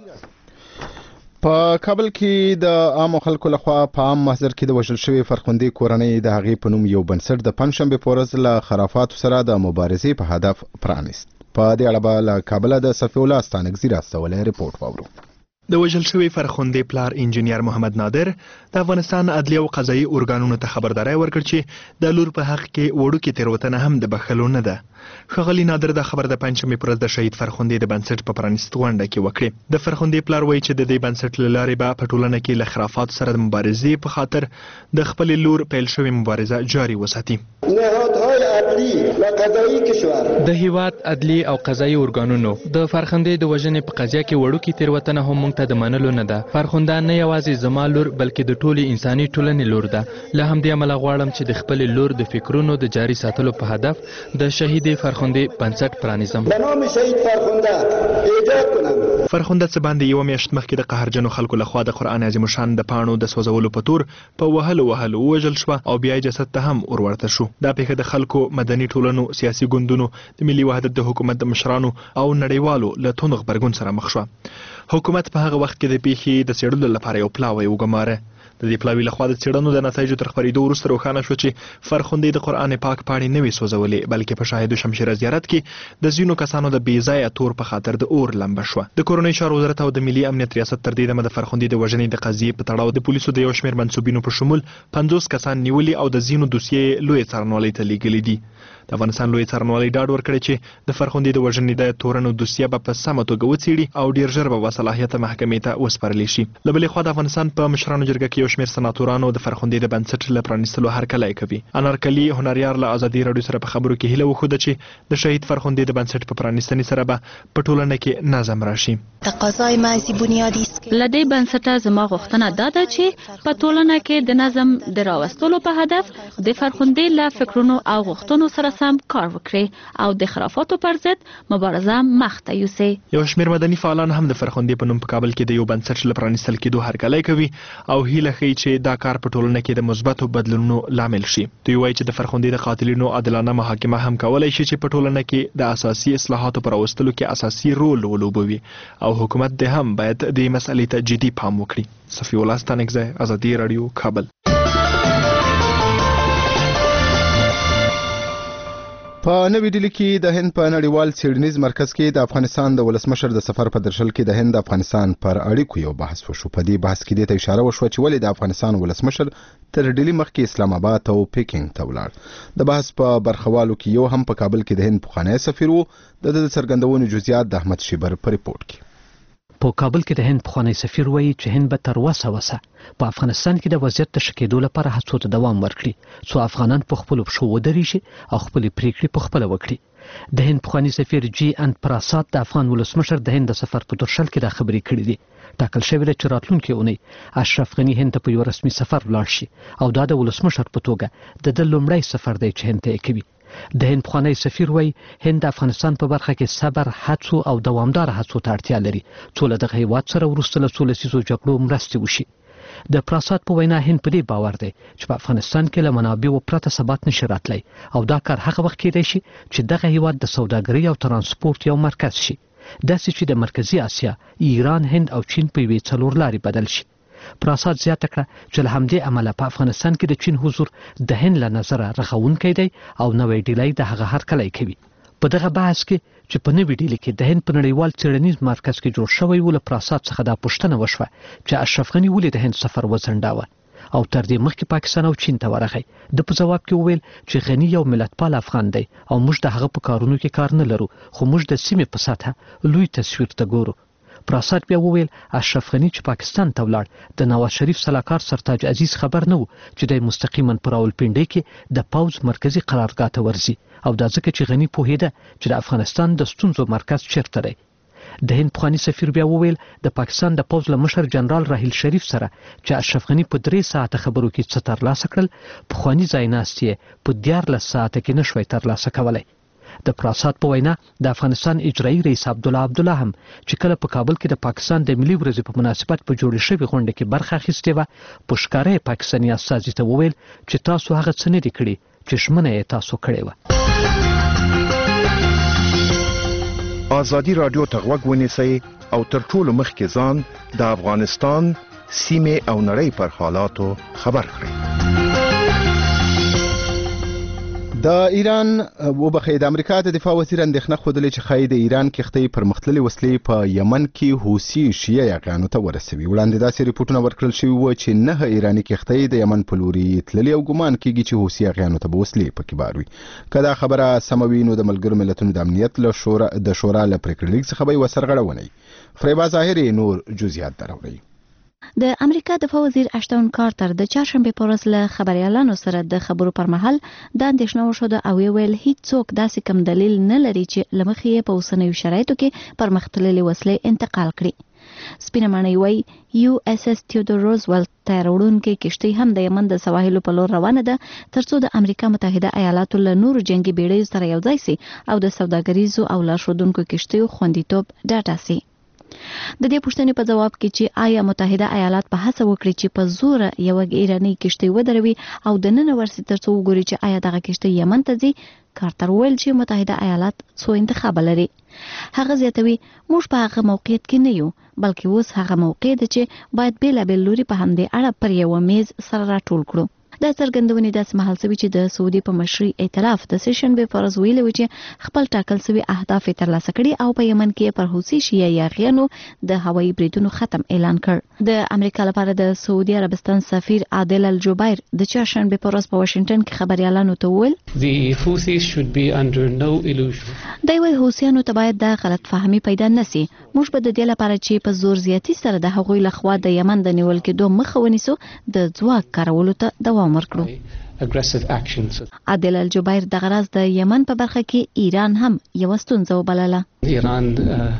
په کابل کې د عامو خلکو لخوا په عام محضر کې د وژل شوي فرخندې کورنۍ د هغې په نوم یو بنسټ د پنجشنبې په ورځ له خرافاتو سره د مبارزې په هدف پرانیست. په دې اړه به له کابله د صفي الله ستانکزي راستولی رپورټ واورو. د وژل شوي فرخندې پلار انجینیر محمد نادر د افغانستان عدلیه او قضایي ارګانونو ته خبرداری ورکړ چې د لور په حق کې وړوکې تېروتنه هم د بخښلو نه ده. ښاغلي نادر دا خبر د پنجشنبې په ورځ د شهید فرخندې د بنسټ په پرانیست غونډه کې وکړې. د فرخندې پلار وایي چې د دې بنسټ له لارې به په ټولنه کې له خرافاتو سره د مبارزې په خاطر د خپلې لور پیل شوې مبارزه جاري وساتي. نهادهای عدلی و قضایی کشور د هیواد عدلی او قضایي ارګانونو د فرخندې د وژنې په قضیه کې وړوکې تېروتنه هم موږ ته د منلو نه ده. فرخنده نه یوازې زما لور بلکې د ټولې انساني ټولنې لور ده. له همدې امله غواړم چې د خپلې لور د فکرونو د جاري ساتلو په هدف د شهید فرخندې بنسټ پرانیزم. به نام شهید فرخنده ایجاد کنم. فرخنده څه باندې یوه میاشت مخکې د قهرجنو خلکو لخوا د قرآن عظیم الشان د پاڼو د سوځولو په تور په وهلو وهلو ووژل شوه او بیا یې جسد ته هم ورورته شو. دا پیښه د خلکو، مدني ټولنو، سیاسي ګوندونو، د ملي وحدت د حکومت د مشرانو او نړیوالو له توند غبرګون سره مخ شوه. حکومت په هغه وخت کې د پیښې د څېړلو لپاره یو پلاوی وګماره. د دې پلاوي لخوا د څېړنو د نتایجو تر خپرېدو وروسته روښانه شو چې فرخندې د قرآن پاک پاڼې نه وې سوځولې بلکې په شاهد شمشیره زیارت کې د ځینو کسانو د بې ځایه تور په خاطر د اور لمبه شوه. د کورنۍ چارو وزارت او د ملي امنیت ریاست تر دې دمه د فرخندې د وژنې د قضیې په تړاو د پولیسو د یو شمېر منصوبینو په شمول پنځوس کسان نیولي او د ځینو دوسیې لویې څارنوالۍ ته لیږلي دي. د افغانستان لوی څارنوالۍ ډاډ ورکړی چې د فرخندې د وژنې د تورنو دوسیه به په سمه توګه وڅېړي او ډېر ژر به باصلاحیته محکمې ته وسپارلی شي. له بلې خوا د افغانستان په مشرانو جرګه کې یو شمېر سناتورانو د فرخندې د بنسټ له پرانیستلو هرکلی کوي. انارکلي هنریار له ازادي راډیو سره په خبرو کې هیله وښوده چې د شهید فرخندې د بنسټ په پرانیستنې سره به په ټولنه کې نظم راشي. تقاضای محض بنیادی است. له دې بنسټه زما غوښتنه دا ده چې په ټولنه کې د نظم د راوستلو په هدف د فرخندې له فکرونو او غوښتنو سره سم کار وکړي او د خرافاتو پر ضد مبارزه مخ ته یوسي. یو شمېر مدني فعالان هم د فرخندې په نوم په کابل کې د یو بنسټ له پرانیستل کېدو هرکلی کوي او هیله ښیي چې دا کار په ټولنه کې د مثبتو بدلونونو لامل شي. دوی وایي چې د فرخندې د قاتلینو عادلانه محاکمه هم کولی شي چې په ټولنه کې د اساسي اصلاحاتو پر راوستلو کې اساسي رول ولوبوي او حکومت دې هم باید دې مسئلې ته جدي پام وکړي. صفي الله ستانکزی، ازادي راډیو، کابل. په نوې ډیلي کې د هند په نړیوال څېړنیز مرکز کې د افغانستان د ولسمشر د سفر په درشل کې د هند افغانستان پر اړیکو یو بحث وشو. په دې بحث کې دې ته اشاره وشوه چې ولې د افغانستان ولسمشر تر ډیلي مخکې اسلام آباد او پیکینګ ته ولاړ. د بحث په برخوالو کې یو هم په کابل کې د هند پخوانی سفیر و. د د څرګندونې جزئیات د احمد شیبر په ریپورت کې. په کابل کې د هند پخوانی سفیر وایي چې هند به تر وسه وسه په افغانستان کې د وضعیت د ښه کېدو لپاره هڅو ته دوام ورکړي څو افغانان په خپلو پښو ودرېږي او خپلې پریکړې په خپله وکړي د هند پخوانی سفیر جی ان پراساد د افغان ولسمشر د هند د سفر په ترشل کې دا خبرې کړې دي ټاکل شوې ده چې راتلونکې اونۍ اشرف غني هند ته په یو رسمي سفر ولاړ شي او دا د ولسمشر په توګه د ده لومړی سفر دی چې هند ته یې کوي د هند پخوانی سفیر وایي هند د افغانستان په برخه کې صبر هڅو او دوامداره هڅو ته اړتیا لري څو له دغه هیواد سره وروسته له څو لسیزو جګړو مرستې وشي د پراساد په وینا هند په دې باور دی چې په افغانستان کې له منابعو پرته ثبات نشي راتلی او دا کار هغه وخت کېدی شي چې دغه هیواد د سوداګرۍ او ترانسپورت یو مرکز شي داسې چې د مرکزي اسیا ایران هند او چین په یوې څلورلارې بدل شي پراساد زیاته کړه چې له همدې امله په افغانستان کې د چین حضور د هند له نظره رغونکی دی او نوی ډیلی د هغه هرکلی کوي په دغه بحث کې چې په نوي ډیلي کې د هند په نړیوال څېړنیز مرکز کې جوړ شوی و له پراساد څخه دا پوښتنه وشوه چې اشرف غني ولې د هند سفر وځنډاوه او تر دې مخکې پاکستان او چین ته ورغی د په جواب کې وویل چې غني یو ملتپال افغان دی او موږ د هغه په کارونو کې کار نه لرو خو موږ د سیمې په سطحه لوی تصویر ته ګورو پراساد بیا وویل اشرف غني چې پاکستان ته ولاړ د نواز شریف سلاکار سرتاج عزیز خبر نه و چې د مستقیما پر راولپنډۍ کې د پوز مرکزی قرارګاه ته ورځي او دا ځکه چې غني پوهیده چې د افغانستان د ستونزو مرکز چیرته دی د هند پخوانی سفیر بیا وویل د پاکستان د پوز له مشر جنرال راحیل شریف سره چې اشرف غني په درې ساعته خبرو کې څه ترلاسه کړل پخوانی ځایناستې په دیارلس ساعته کې نشوی ترلاسه کولی د پراساد په وینا د افغانستان اجرایي رئیس عبدالله عبدالله هم چې کله په کابل کې د پاکستان د ملي ورځې په مناسبت په جوړې شوې غونډه کې برخه اخیستې وه په ښکاره یې پاکستاني استازي ته وویل چې تاسو هغه څه نه دي کړي چې ژمنه یې تاسو کړې وه ازادي راډیو ته غوږ ونیسئ او تر ټولو مخکې ځان د افغانستان سیمې او نړۍ پر حالاتو خبر کړئ د ایران وبخښئ د امریکا د دفاع وزیر اندېښنه ښودلې چې ښایي د ایران کښتۍ پرمختللې وسلې په یمن کې حوثي شیعه یاغیانو ته ورسوي وړاندې داسې ریپورټونه ورکړل شوي وو چې نه ایراني کښتۍ د یمن په لوري تللې او ګمان کېږي چې حوثي یاغیانو ته به وسلې پکې بار وي که دا خبره سمه وي نو د ملګرو ملتونو د امنیت له شورا د شورا له پریکړې لیک څخه به یوه سرغړونه فریبا ظاهري نور جزئیات دراوړي د امریکا دفاع وزیر اشتون کارتر د چهارشنبه په ورځ له خبريالانو سره د خبرو پر مهال د اندېښنه وشوده او ویل هیڅ څوک داسې کم دلیل نه لري چې لمخې په اوسنیو شرایطو کې پرمختللې وسلې انتقال کړي سپینه ماڼۍ وایي یو اس اس تیودور روزولټ تیروړونکې کشتۍ هم د یمن د سواحلو په لور روانه ده ترڅو د امریکا متحده ایالاتو له نورو جنگي بیړیو سره یوځای سي او د سوداګریزو او لارښودونکو کشتیو خوندیتوب ډاټا سي د دې پوښتنې په جواب کې چې آیا متحده ایالات په هڅه وکړي چې په زور یو ایرانی کشتۍ ودروي او د نن ورسې ترڅو وګوري چې آیا دغه کشتۍ یمن ته ځي کارتر ویل چې متحده ایالات څو انتخاب لري هغه زیاتوي موږ په هغه موقعیت کې نه یو بلکې اوس هغه موقع ده چې باید بیلابل لوري په همدې اړه پر یو میز سره راټول کړو د څرګندونې داسې مهال سوي چې د سعودي په مشري ائتلاف د سیشن به فرض ویلي و چې خپل ټاکل سوي اهداف ترلاسه کړي او په یمن کې پر حوثي شیعه یاغیانو د هوایي بریدونو ختم اعلان کړ د امریکا لپاره د سعودي عربستان سفیر عادل الجبیر د چهارشنبه په ورځ په واشنگټن کې خبريالانو ته وویل The Houthis should be under no illusion. دا وی حوثیانو ته باید د غلط فهمي پیدا نسی موږ به د دې لپاره چې په زور زیاتی سره د هغوی لخوا د یمن د نیول کېدو مخه ونیسو د ځواک کارولو ته دوام aggressive actions. عادل الجبیر د غرض د یمن په برخه کې ایران هم یو ستونزه وبلله. ایران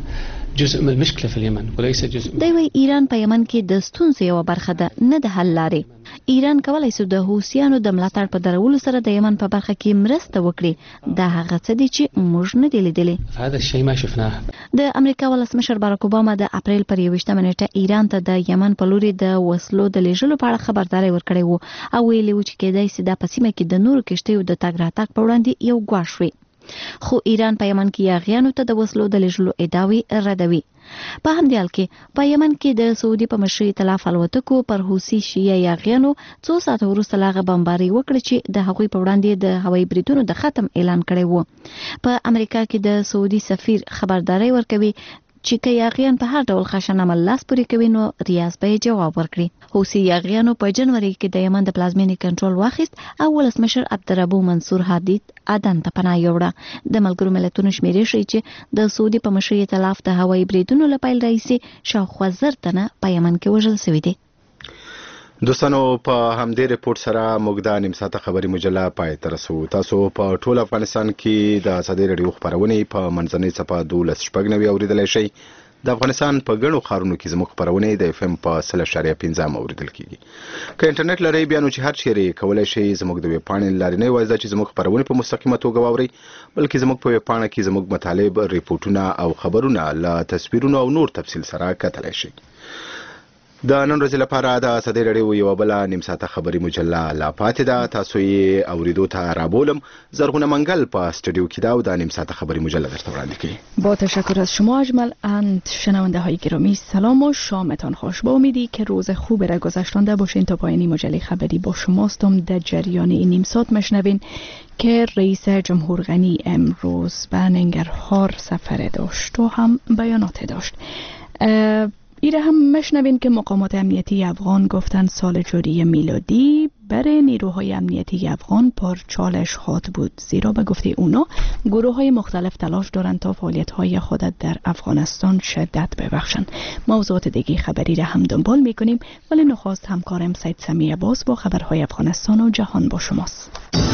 جزء من المشكله في اليمن وليس جزء. دی وی ایران په یمن کې د ستونزې یو برخه ده نه د حل لارې. ایران کولای شي د حوثیانو د ملاتړ په درولو سره د یمن په برخه کې مرسته وکړي دا هغه څه دي چې موږ نه دی لیدلی. هذا الشيء ما شفناه. د امریکا ولسمشر باراک اوباما د اپریل پر یوویشتمه نیټه ایران ته د یمن په لوري د وسلو د لیږلو په اړه خبرداري ورکړې وو او ویلي و چې کېدای شي د پسیمه کې د نورو کشتیو د تګ راتګ په وړاندې یو ګواښ وي. خو ایران په یمن کې یاغیانو ته د وسلو د لیږلو ادعاوې ردوي. په همدې حال کې په یمن کې د سعودي په مشرۍ ائتلاف الوتکو پر حوثي شیعه یاغیانو څو ساعته وروسته لاغه بمباري وکړه چې د هغوی په وړاندې د هوایي بریدونو د ختم اعلان کړی وو. په امریکا کې د سعودي سفیر خبرداري ورکوي چې که یاغیان په هر ډول خشن عمل لاس پورې کوي نو ریاض به جواب ورکړي. حوثي یاغیانو په جنوري کې د یمن د پلازمینې کنټرول واخیست او ولسمشر عبدالربو منصور هادي عدن ته پناه یوړه. د ملګرو ملتونو شمیرې ښیي چې د سعودي په مشرۍ ائتلاف د هوایي بریدونو له پیل راهیسې شاوخوا زر تنه په یمن کې وژل شوي دي. دوستانو په همدې ریپورت سره موږ د نیم ساعته خبري مجله پای ته رسو. تاسو په ټول افغانستان کې د ازادي رادیو خبرونه په منځنۍ صفه دولس شپږ نوي اوریدلای شئ. د افغانستان په ګڼو ښارونو کې زموږ خبرونه د اف ام په سل اشاریه پنځه اوریدل کیږي. که انټرنیټ لرئ بیا نو چې هر چیرې کولای شئ زموږ د ویب پاڼې لارې نه یوازې چې زموږ خبرونه په مستقیمه توګه واورئ بلکې زموږ په ویب پاڼه کې زموږ مطالب، ریپورتونه او خبرونه له تصویرونو او نور تفصیل سره کتلای شئ. د نن ورځې لپاره د ازادي رادیو یو بل نیم ساعته خبري مجله لا پاتې ده. تاسو یې اوریدو ته رابولم. زرغونه منگل په استودیو کې دا و د نیم ساعته خبري مجله درته وړاندې کوي. با تشکر از شما اجمل اند. شنونده های گرامی سلام و شامتان خوش. با امیدی که روز خوبی را گذشتانده باشین تا پایانی مجله خبری با شماستم. در جریان این نیم ساعت مشنوین که رئیس جمهور غنی امروز به ننگرهار سفر داشت و هم بیانات داشت. ایره هم مشنوین که مقامات امنیتی افغان گفتن سال جاری میلادی برای نیروهای امنیتی افغان پر چالش خواهد بود، زیرا به گفته اونا گروه های مختلف تلاش دارند تا فعالیت های خود در افغانستان شدت ببخشند. موضوعات دیگه خبری را هم دنبال میکنیم ولی نخواست همکارم سید سمیع باز با خبرهای افغانستان و جهان با شماست.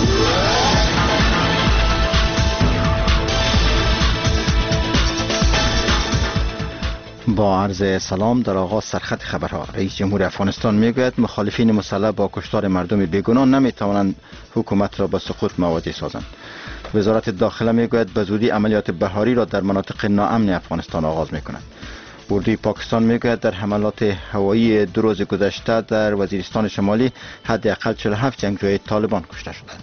با عرض سلام. در آغاز سرخط خبرها. رئیس جمهور افغانستان میگوید مخالفین مسلح با کشتار مردم بیگناه نمیتوانند حکومت را به سقوط موادی سازند. وزارت داخله میگوید به زودی عملیات بهاری را در مناطق ناامن افغانستان آغاز میکنند. اردوی پاکستان میگوید در حملات هوایی دو روز گذشته در وزیرستان شمالی حداقل چهل و هفت جنگجوی طالبان کشته شدند.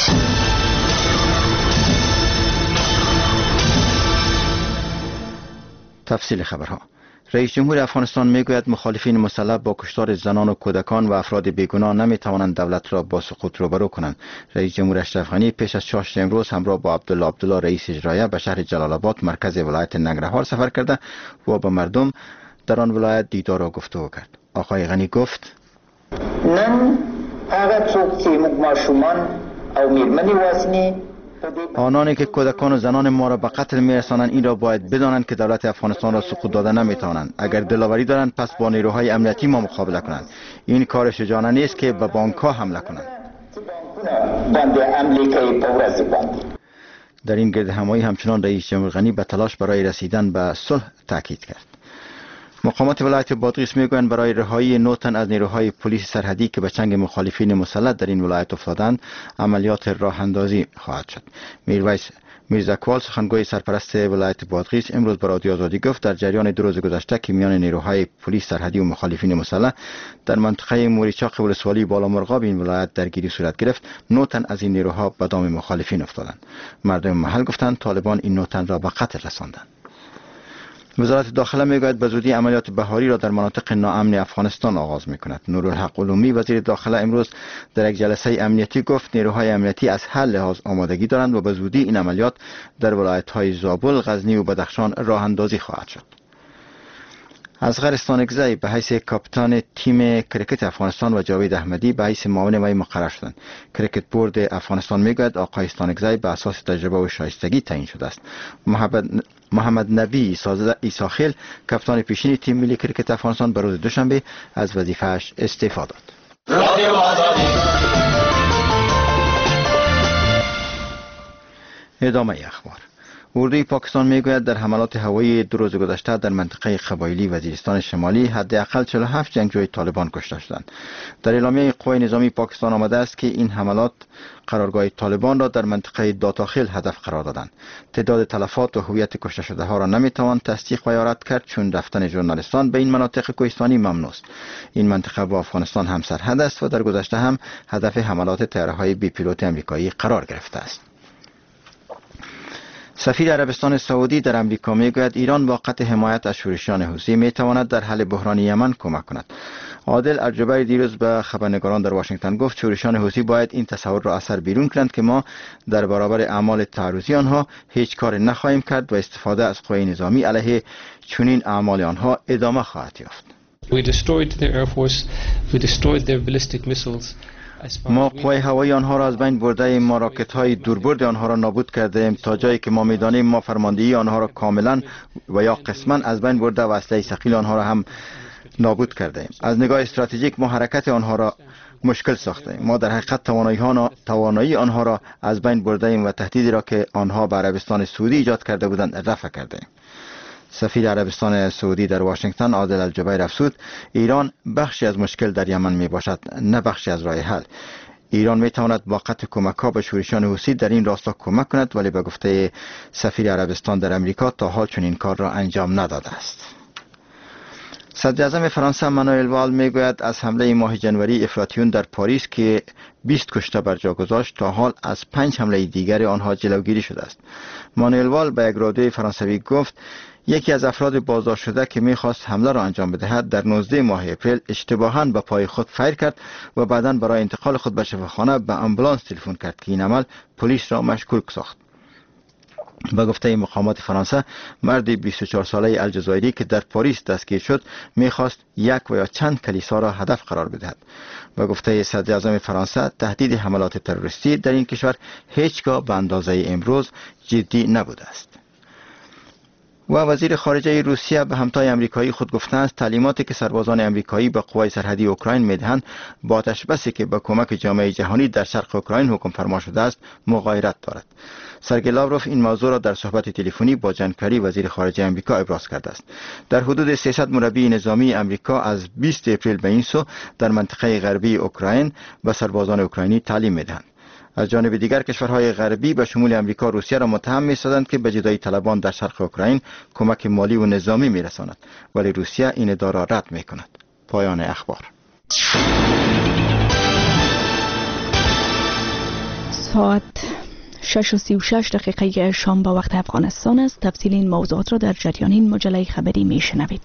تفصیل خبرها. رئیس جمهور افغانستان میگوید مخالفین مسلح با کشتار زنان و کودکان و افراد بیگناه نمیتوانند دولت را با سقوط روبرو کنند. رئیس جمهور اشرف غنی پیش از چاشت امروز همراه با عبدالله عبدالله رئیس اجرایه به شهر جلال آباد مرکز ولایت ننگرهار سفر کرده و با مردم در آن ولایت دیدار و گفتگو کرد. آقای غنی گفت: نن هغه څوک چې موږ ماشومان او میرمنې وزنی آنانی که کودکان و زنان ما را به قتل میرسانند این را باید بدانند که دولت افغانستان را سقوط داده نمیتوانند. اگر دلاوری دارند پس با نیروهای امنیتی ما مقابله کنند. این کار شجاعانه نیست که به بانک‌ها حمله کنند. در این گرد همایی همچنان رئیس جمهور غنی به تلاش برای رسیدن به صلح تاکید کرد. مقامات ولایت بادغیس میگویند برای رهایی نو تن از نیروهای پلیس سرحدی که به چنگ مخالفین مسلح در این ولایت افتادند عملیات راه اندازی خواهد شد. میرویس میرزاکوال سخنگوی سرپرست ولایت بادغیس امروز به رادیو آزادی گفت در جریان دو روز گذشته که میان نیروهای پلیس سرحدی و مخالفین مسلح در منطقه موریچاق ولسوالی بالامرغاب این ولایت درگیری صورت گرفت. نو تن از این نیروها به دام مخالفین افتادند. مردم محل گفتند طالبان این نو تن را به قتل رساندند. وزارت داخله میگوید به زودی عملیات بهاری را در مناطق ناامن افغانستان آغاز میکند. نورالحق علومی وزیر داخله امروز در یک جلسه امنیتی گفت نیروهای امنیتی از هر لحاظ آمادگی دارند و به زودی این عملیات در ولایت‌های زابل، غزنی و بدخشان راه اندازی خواهد شد. اصغر استانکزی به حیث کاپیتان تیم کرکت افغانستان و جاوید احمدی به حیث معاون وی مقرر شدند. کرکت بورد افغانستان میگوید آقای استانکزی به اساس تجربه و شایستگی تعیین شده است. محمد محمد نبی ایساخیل کاپیتان پیشین تیم ملی کرکت افغانستان به روز دوشنبه از وظیفه‌اش استعفا داد. ادامه اخبار. اردوی پاکستان میگوید در حملات هوایی دو روز گذشته در منطقه قبایلی وزیرستان شمالی حداقل چهل و هفت جنگجوی طالبان کشته شدند. در اعلامیه قوای نظامی پاکستان آمده است که این حملات قرارگاه طالبان را در منطقه داتاخیل هدف قرار دادند. تعداد تلفات و هویت کشته شده ها را نمیتوان تصدیق و یارد کرد چون رفتن ژورنالیستان به این مناطق کوهستانی ممنوع است. این منطقه با افغانستان همسرحد است و در گذشته هم هدف حملات طیاره‌های بی پیلوت آمریکایی قرار گرفته است. سفیر عربستان سعودی در امریکا میگوید ایران با قطع حمایت از شورشیان حوثی میتواند در حل بحران یمن کمک کند. عادل الجبری دیروز به خبرنگاران در واشنگتن گفت شورشیان حوثی باید این تصور را از سر بیرون کنند که ما در برابر اعمال تعرضی آنها هیچ کار نخواهیم کرد و استفاده از قوای نظامی علیه چنین اعمال آنها ادامه خواهد یافت. We destroyed their air force. We destroyed their ballistic missiles. ما قوای هوایی آنها را از بین برده ایم، ما راکت های دوربرد آنها را نابود کرده ایم. تا جایی که ما میدانیم ما فرماندهی آنها را کاملا و یا قسما از بین برده و اسلحه ثقیل آنها را هم نابود کرده ایم. از نگاه استراتژیک ما حرکت آنها را مشکل ساخته ایم. ما در حقیقت توانایی آنها را از بین برده ایم و تهدیدی را که آنها به عربستان سعودی ایجاد کرده بودند رفع کرده ایم. سفیر عربستان سعودی در واشنگتن عادل الجبیر افزود ایران بخشی از مشکل در یمن می باشد، نه بخشی از راه حل. ایران می تواند با قطع کمک‌ها به شورشیان حوثی در این راستا کمک کند، ولی به گفته سفیر عربستان در امریکا تا حال چنین کار را انجام نداده است. صدر اعظم فرانسه مانوئل وال میگوید از حمله ماه جنوری افراطیون در پاریس که بیست کشته بر جا گذاشت تا حال از پنج حمله دیگر آنها جلوگیری شده است. مانوئل وال به یک رادیوی فرانسوی گفت یکی از افراد بازداشت شده که میخواست حمله را انجام بدهد در نوزده ماه اپریل اشتباهاً به پای خود فیر کرد و بعداً برای انتقال خود به شفاخانه به آمبولانس تلفن کرد که این عمل پلیس را مشکوک ساخت. به گفته مقامات فرانسه مرد بیست و چهار ساله الجزایری که در پاریس دستگیر شد میخواست یک و یا چند کلیسا را هدف قرار بدهد. به گفته صدر اعظم فرانسه تهدید حملات تروریستی در این کشور هیچگاه به اندازه امروز جدی نبوده است. و وزیر خارجه روسیه به همتای امریکایی خود گفته است تعلیماتی که سربازان امریکایی به قوای سرحدی اوکراین میدهند با آتشبسی که با کمک جامعه جهانی در شرق اوکراین حکم فرما شده است مغایرت دارد. سرگئی لاوروف این موضوع را در صحبت تلفنی با جان کری وزیر خارجه امریکا ابراز کرده است. در حدود سیصد مربی نظامی امریکا از بیست اپریل به این سو در منطقه غربی اوکراین به سربازان اوکراینی تعلیم میدهند. از جانب دیگر کشورهای غربی به شمول امریکا روسیه را متهم می‌سازند که به جدایی طلبان در شرق اوکراین کمک مالی و نظامی می‌رساند، ولی روسیه این ادعا را رد می‌کند. پایان اخبار. ساعت شش و سی و شش دقیقه شام به وقت افغانستان است. تفصیل این موضوعات را در جریان این مجله خبری می‌شنوید.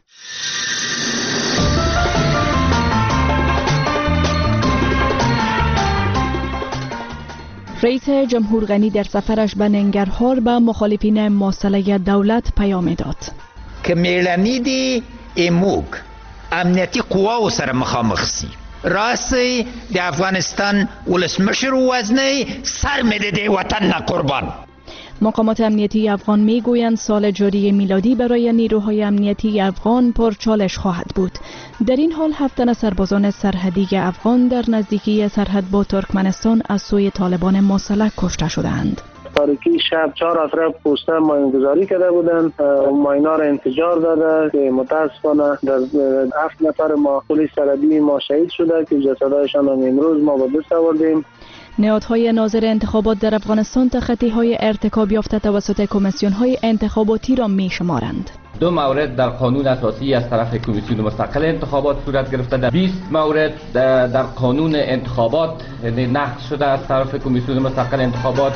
رئیس جمهور غنی در سفرش به ننگرهار به مخالفین مسئله دولت پیام داد که میلانی دی ایموگ امنیتی قوا سره مخامخ سی راستی د افغانستان ولسمشر وزنی سر میده دی وطن قربان. مقامات امنیتی افغان میگویند سال جاری میلادی برای نیروهای امنیتی افغان پرچالش خواهد بود. در این حال هفت تن سربازان سرحدی افغان در نزدیکی سرحد با ترکمنستان از سوی طالبان مسلح کشته شدند. تاریکی شب چهار افراد پوسته ماینگذاری کرده بودند، ماینا را انفجار داده که متاسفانه در هفت نفر ما پلیس سرحدی ما شهید شده که جسدهایشان امروز ما به دست آوردیم. نهادهای ناظر انتخابات در افغانستان تخطی‌های ارتکاب یافته توسط کمیسیون‌های انتخاباتی را می‌شمارند. دو مورد در قانون اساسی از طرف کمیسیون مستقل انتخابات صورت گرفته، در بیست مورد در قانون انتخابات نقض شده از طرف کمیسیون مستقل انتخابات.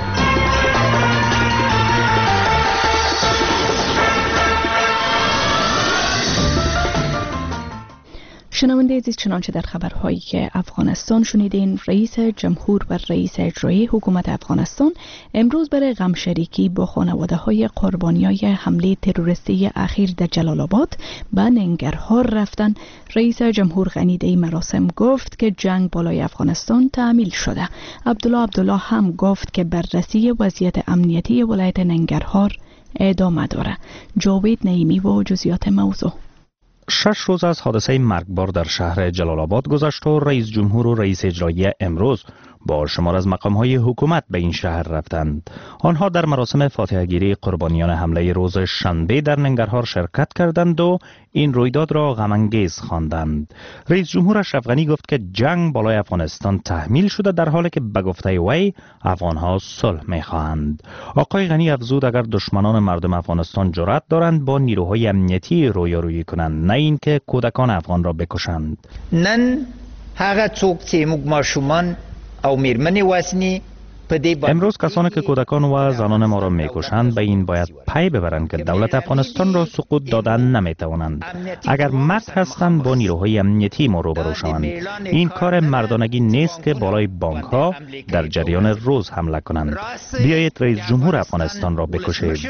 شنونده عزیز، چنانچه در خبرهایی که افغانستان شنیدین، رئیس جمهور و رئیس اجرایی حکومت افغانستان امروز برای غمشریکی با خانواده های قربانیای حمله تروریستی اخیر در جلال آباد به ننگرهار رفتن. رئیس جمهور غنی در این مراسم گفت که جنگ بالای افغانستان تعمیل شده. عبدالله عبدالله هم گفت که بررسی وضعیت امنیتی ولایت ننگرهار ادامه داره. جاوید نعیمی و جزئیات موضوع. شش روز از حادثه مرگبار در شهر جلال آباد گذشت و رئیس جمهور و رئیس اجرایی امروز با شمار از مقام‌های حکومت به این شهر رفتند. آنها در مراسم فاتحه‌گیری قربانیان حمله روز شنبه در ننگرهار شرکت کردند و این رویداد را غم‌انگیز خواندند. رئیس جمهور اشرف غنی گفت که جنگ بالای افغانستان تحمیل شده، در حالی که به گفته وی افغان‌ها صلح می‌خواهند. آقای غنی افزود اگر دشمنان مردم افغانستان جرأت دارند با نیروهای امنیتی رویارویی کنند، نه اینکه کودکان افغان را بکشند. نن هغه څوک چې موږ ماشومان او میرمنې وزنی امروز کسانی که کودکان و زنان ما را میکشند به این باید پی ببرند که دولت افغانستان را سقوط دادن نمیتوانند. اگر مرد هستند با نیروهای امنیتی ما روبرو شوند. این کار مردانگی نیست که بالای بانک ها در جریان روز حمله کنند. بیایید رئیس جمهور افغانستان را بکشید.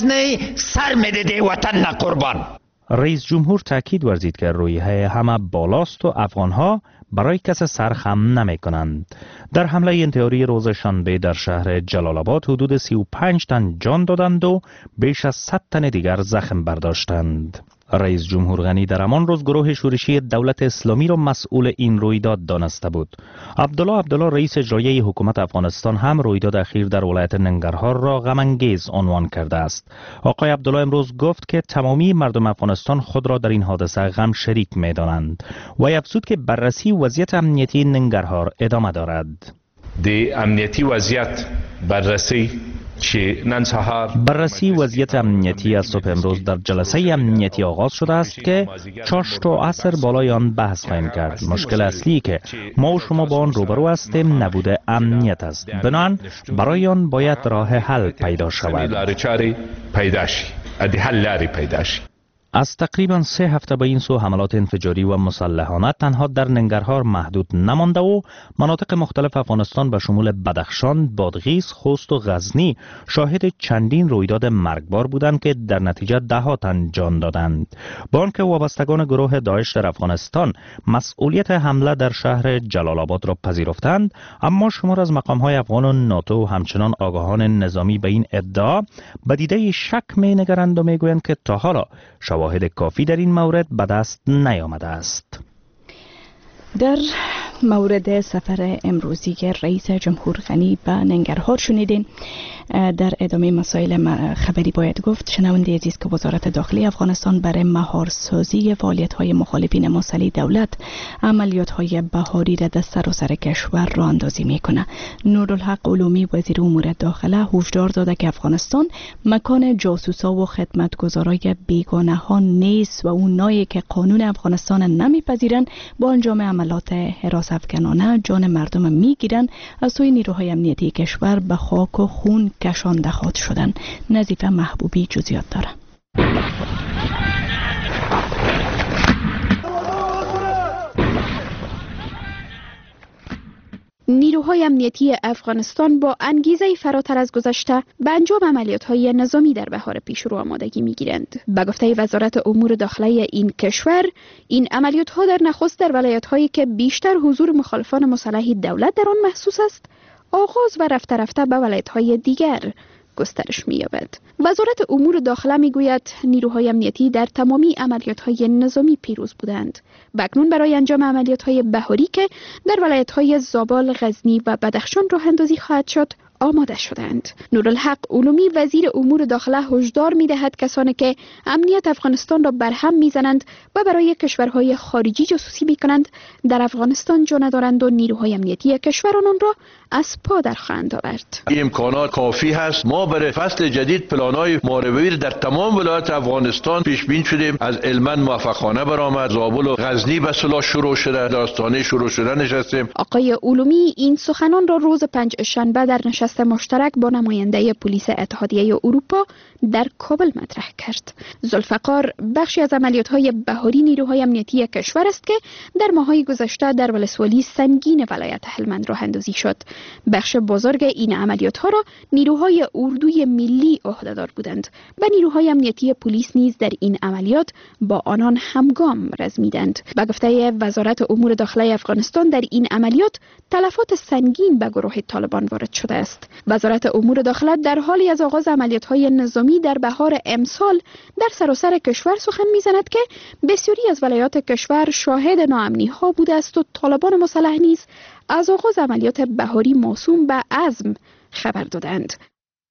رئیس جمهور تاکید ورزید که رویه همه بالاست و افغانها برای کس سر خم نمی کنند. در حمله انتحاری روز شنبه در شهر جلال آباد حدود سی و پنج تن جان دادند و بیش از صد تن دیگر زخم برداشتند. رئیس جمهور غنی در همان روز گروه شورشی دولت اسلامی را مسئول این رویداد دانسته بود. عبدالله عبدالله رئیس اجرایی حکومت افغانستان هم رویداد اخیر در ولایت ننگرهار را غم انگیز عنوان کرده است. آقای عبدالله امروز گفت که تمامی مردم افغانستان خود را در این حادثه غم شریک می‌دانند و افزود که بررسی وضعیت امنیتی ننگرهار ادامه دارد. د امنیتی وضعیت بررسی بررسی وضعیت امنیتی از صبح امروز در جلسه امنیتی آغاز شده است که چاشت و عصر بالای آن بحث خواهیم کرد. مشکل اصلی که ما و شما با آن روبرو هستیم نبود امنیت است. بنابراین برای آن باید راه حل پیدا شود. از تقریبا سه هفته به این سو حملات انفجاری و مسلحانه تنها در ننگرهار محدود نمانده و مناطق مختلف افغانستان به شمول بدخشان، بادغیس، خوست و غزنی شاهد چندین رویداد مرگبار بودند که در نتیجه ده ها تن جان دادند. با آنکه وابستگان گروه داعش در افغانستان مسئولیت حمله در شهر جلال آباد را پذیرفتند، اما شمار از مقام‌های افغان و ناتو و همچنان آگاهان نظامی به این ادعا به دیده شک می‌نگرند و می‌گویند که تا حالا شواهد کافی در این مورد به دست نیامده است. در مورد سفر امروزی رئیس جمهور غنی به ننگرهار شنیدین. در ادامه مسائل خبری باید گفت شنونده عزیز که وزارت داخلی افغانستان برای مهارسازی فعالیت‌های مخالفین مسلح دولت عملیات‌های بهاری را در سراسر کشور راه اندازی می‌کند. نورالحق علومی وزیر امور داخله هشدار داده که افغانستان مکان جاسوسا و خدمتگزارای بیگانه ها نیست و اونایی که قانون افغانستان نمیپذیرند با انجام عملات حراس افکنانه جان مردم میگیرند. از سوی نیروهای امنیتی کشور به خاک و خون کشانده خواهد شدن. نظیفه محبوبی جزئیات داره. نیروهای امنیتی افغانستان با انگیزه فراتر از گذشته به انجام عملیات‌های نظامی در بهار پیشرو آمادگی می‌گیرند. به گفته وزارت امور داخلی این کشور، این عملیات‌ها در نخست در ولایت‌هایی که بیشتر حضور مخالفان مسلح دولت در آن محسوس است، آغاز و رفته رفته به ولایت‌های دیگر گسترش می‌یابد. وزارت امور داخله می‌گوید نیروهای امنیتی در تمامی عملیات‌های نظامی پیروز بودند و اکنون برای انجام عملیات‌های بهاری که در ولایت‌های زابل، غزنی و بدخشان راه اندازی خواهد شد آماده شدند. نورالحق علومی وزیر امور داخله هشدار می‌دهد کسانی که امنیت افغانستان را برهم می‌زنند و برای کشورهای خارجی جاسوسی می‌کنند در افغانستان جا ندارند و نیروهای امنیتی کشوران آن را از پا در خواهند آورد. امکانات کافی هست. ما برای فصل جدید پلان‌های محاربه‌ای در تمام ولایات افغانستان پیش بینی شدیم. از علمن موفقانه برآمد. زابل و غزنی به صلاح شروع شده. در آستانه شروع شدن نشستیم. آقای علومی این سخنان را روز پنجشنبه در نشست مشترک با نماینده پلیس اتحادیه اروپا در کابل مطرح کرد. ذوالفقار بخشی از عملیات‌های بهاری نیروهای امنیتی کشور است که در ماه‌های گذشته در ولسوالی سنگین ولایت هلمند راه اندازی شد. بخش بزرگ این عملیات‌ها را نیروهای اردوی ملی عهده‌دار بودند و نیروهای امنیتی پلیس نیز در این عملیات با آنان همگام رزمیدند. به گفته وزارت امور داخلی افغانستان در این عملیات تلفات سنگین به گروه طالبان وارد شده است. وزارت امور داخله در حالی از آغاز عملیات‌های نظامی در بهار امسال در سراسر کشور سخن می‌زند که بسیاری از ولایات کشور شاهد ناامنی‌ها بوده است و طالبان مسلح نیز از آغاز عملیات بهاری موسوم به عزم خبر دادند.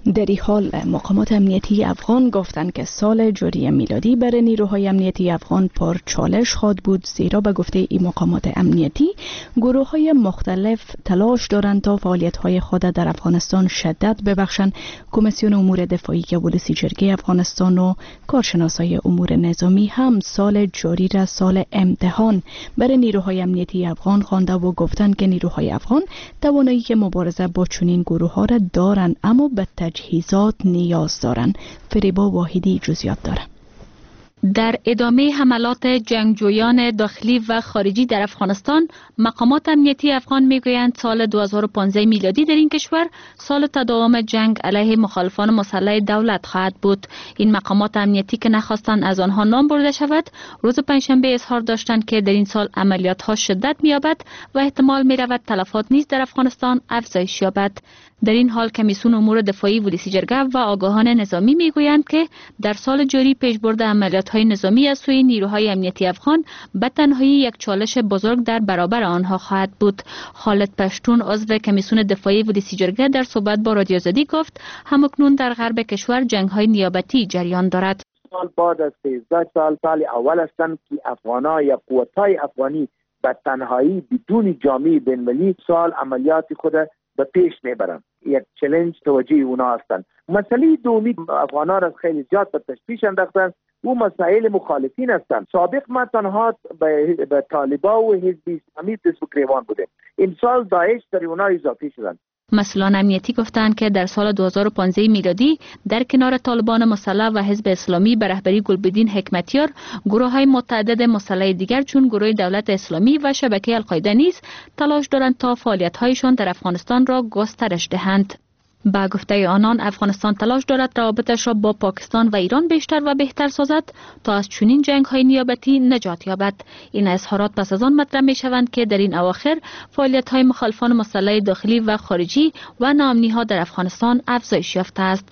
در این حال مقامات امنیتی افغان گفتند که سال جاری میلادی برای نیروهای امنیتی افغان پر چالش خواهد بود، زیرا به گفته این مقامات امنیتی گروه های مختلف تلاش دارند تا فعالیت های خود در افغانستان شدت ببخشند. کمیسیون امور دفاعی ولسی جرگه افغانستان و کارشناسای امور نظامی هم سال جاری را سال امتحان برای نیروهای امنیتی افغان خوانده و گفتند که نیروهای افغان توانایی که مبارزه با چنین گروه ها را دارند، اما به تجهیزات نیاز دارند. فریبا واحدی جزئیات دارد. در ادامه حملات جنگجویان داخلی و خارجی در افغانستان، مقامات امنیتی افغان میگویند سال دو هزار و پانزده میلادی در این کشور سال تداوم جنگ علیه مخالفان مسلح دولت خواهد بود. این مقامات امنیتی که نخواستند از آنها نام برده شود، روز پنجشنبه اظهار داشتند که در این سال عملیات ها شدت می‌یابد و احتمال می‌رود تلفات نیز در افغانستان افزایش یابد. در این حال کمیسیون امور دفاعی ولسی جرگه و آگاهان نظامی میگویند که در سال جاری پیشبرد عملیات‌های نظامی از سوی نیروهای امنیتی افغان به تنهایی یک چالش بزرگ در برابر آنها خواهد بود. خالد پشتون عضو کمیسیون دفاعی ولسی جرگه در صحبت با رادیو آزادی گفت همکنون در غرب کشور جنگ‌های نیابتی جریان دارد. سال بعد از سیزده سال سال اول هستند که افغان‌ها یا قوت‌های افغانی به تنهایی بدون جامعه بین‌المللی سال عملیات خود به پیش میبرند. یک چالش توجه اونا هستند. مسئله دومی افغانان از خیلی زیاد به تشویش انداختند و مسائل مخالفین هستند. سابق ما تنها به, به طالبان و حزب اسلامی دست و گریبان بودیم. این سال داعش در اونا اضافه شدند. مسئولان امنیتی گفتند که در سال دو هزار و پانزده میلادی در کنار طالبان مسلح و حزب اسلامی به رهبری گلبدین حکمتیار، گروه‌های متعدد مسلح دیگر چون گروه دولت اسلامی و شبکه القاعده نیز تلاش دارند تا فعالیت‌هایشان در افغانستان را گسترش دهند. با گفته آنان افغانستان تلاش دارد روابطش را با پاکستان و ایران بیشتر و بهتر سازد تا از چنین جنگ‌های نیابتی نجات یابد. این اظهارات پس از آن مطرح می‌شوند که در این اواخر فعالیت‌های مخالفان مسلح داخلی و خارجی و ناامنی‌ها در افغانستان افزایش یافته است.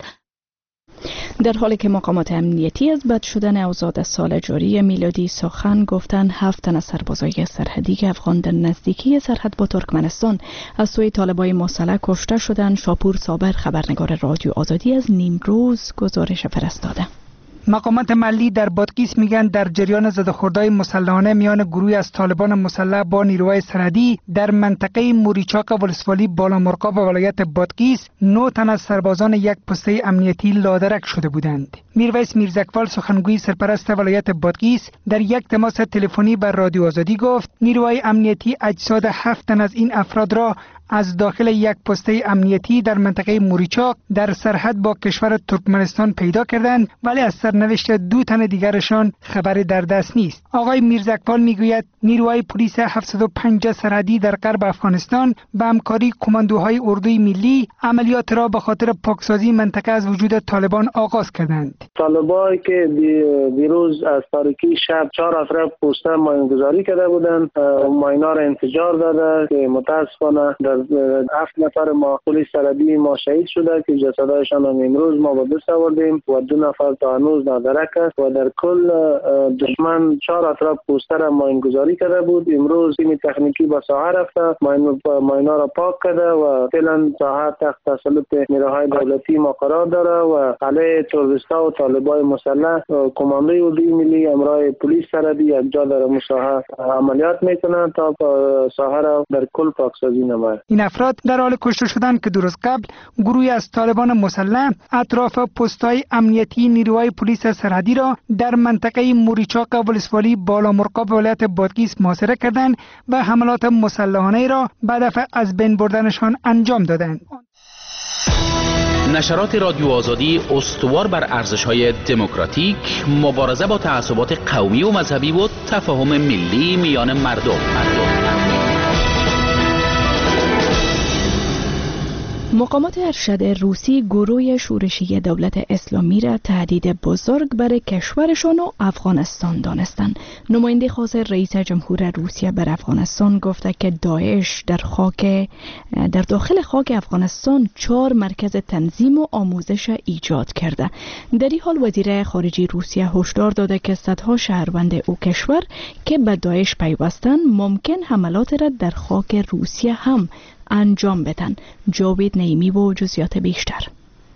در حالی که مقامات امنیتی از بد شدن اوضاع سال جاری میلادی سخن گفتند، هفت تن از سربازای سرحدی افغان در نزدیکی سرحد با ترکمنستان از سوی طالبان مسلح کشته شدند. شاپور صابر خبرنگار رادیو آزادی از نیمروز گزارش فرستاده. مقامات محلی در بادغیس میگن در جریان زده‌خوردهای مسلحانه میان گروهی از طالبان مسلح با نیروهای سرحدی در منطقه موریچاک ولسوالی بالامرغاب ولایت بادغیس نه تن از سربازان یک پسته امنیتی لادرک شده بودند. میرویس میرزکوال سخنگوی سرپرست ولایت بادغیس در یک تماس تلفنی بر رادیو آزادی گفت نیروهای امنیتی اجساد هفت تن از این افراد را از داخل یک پسته امنیتی در منطقه موریچاک در سرحد با کشور ترکمنستان پیدا کردند، ولی از سرنوشت دو تن دیگرشان خبری در دست نیست. آقای میرزکوال میگوید نیروهای پلیس هفتصد و پنج سرحدی در غرب افغانستان به همکاری کماندوهای اردوی ملی عملیات را به خاطر پاکسازی منطقه از وجود طالبان آغاز کردند. طالبان که دیروز از تاریکی شب چهار افراد پوسته ماینگذاری کرده بودند، ماینا را انفجار داده که متاسفانه در هفت نفر ما پلیس سرحدی ما شهید شده که جسدایشان هم امروز ما به دست آوردیم و دو نفر تا هنوز نادرک است و در کل دشمن چهار افراد پوسته را ماینگذاری کرده بود. امروز تیم تکنیکی به ساحه رفته ماینا را پاک کرده و فعلا ساحه تحت تسلط نیروهای دولتی ما قرار داره و علیه تروریست‌ها و طالبان مسلح کماندوی اردوی ملی همراه پلیس سرحدی یکجا در ساحه عملیات میکنند تا ساحه را در کل پاکسازی نماید. این افراد در حال کشته شدند که دو روز قبل گروهی از طالبان مسلح اطراف پست‌های امنیتی نیروهای پلیس سرحدی را در منطقه موریچاک ولسوالی بالامرغاب ولایت بادغیس محاصره کردند و حملات مسلحانه را به هدف از بین بردنشان انجام دادند. نشرات رادیو آزادی استوار بر ارزش‌های دموکراتیک، مبارزه با تعصبات قومی و مذهبی و تفاهم ملی میان مردم. مردم. مقامات ارشد روسی گروه شورشی دولت اسلامی را تهدید بزرگ برای کشورشان و افغانستان دانستند. نماینده خاص رئیس جمهور روسیه بر افغانستان گفته که داعش در خاک در داخل خاک افغانستان چهار مرکز تنظیم و آموزش ایجاد کرده. در این حال وزیر خارجه روسیه هشدار داده که صدها شهروند او کشور که به داعش پیوستند ممکن حملات را در خاک روسیه هم انجام بدن. جاوید نعیمی و جزئیات بیشتر.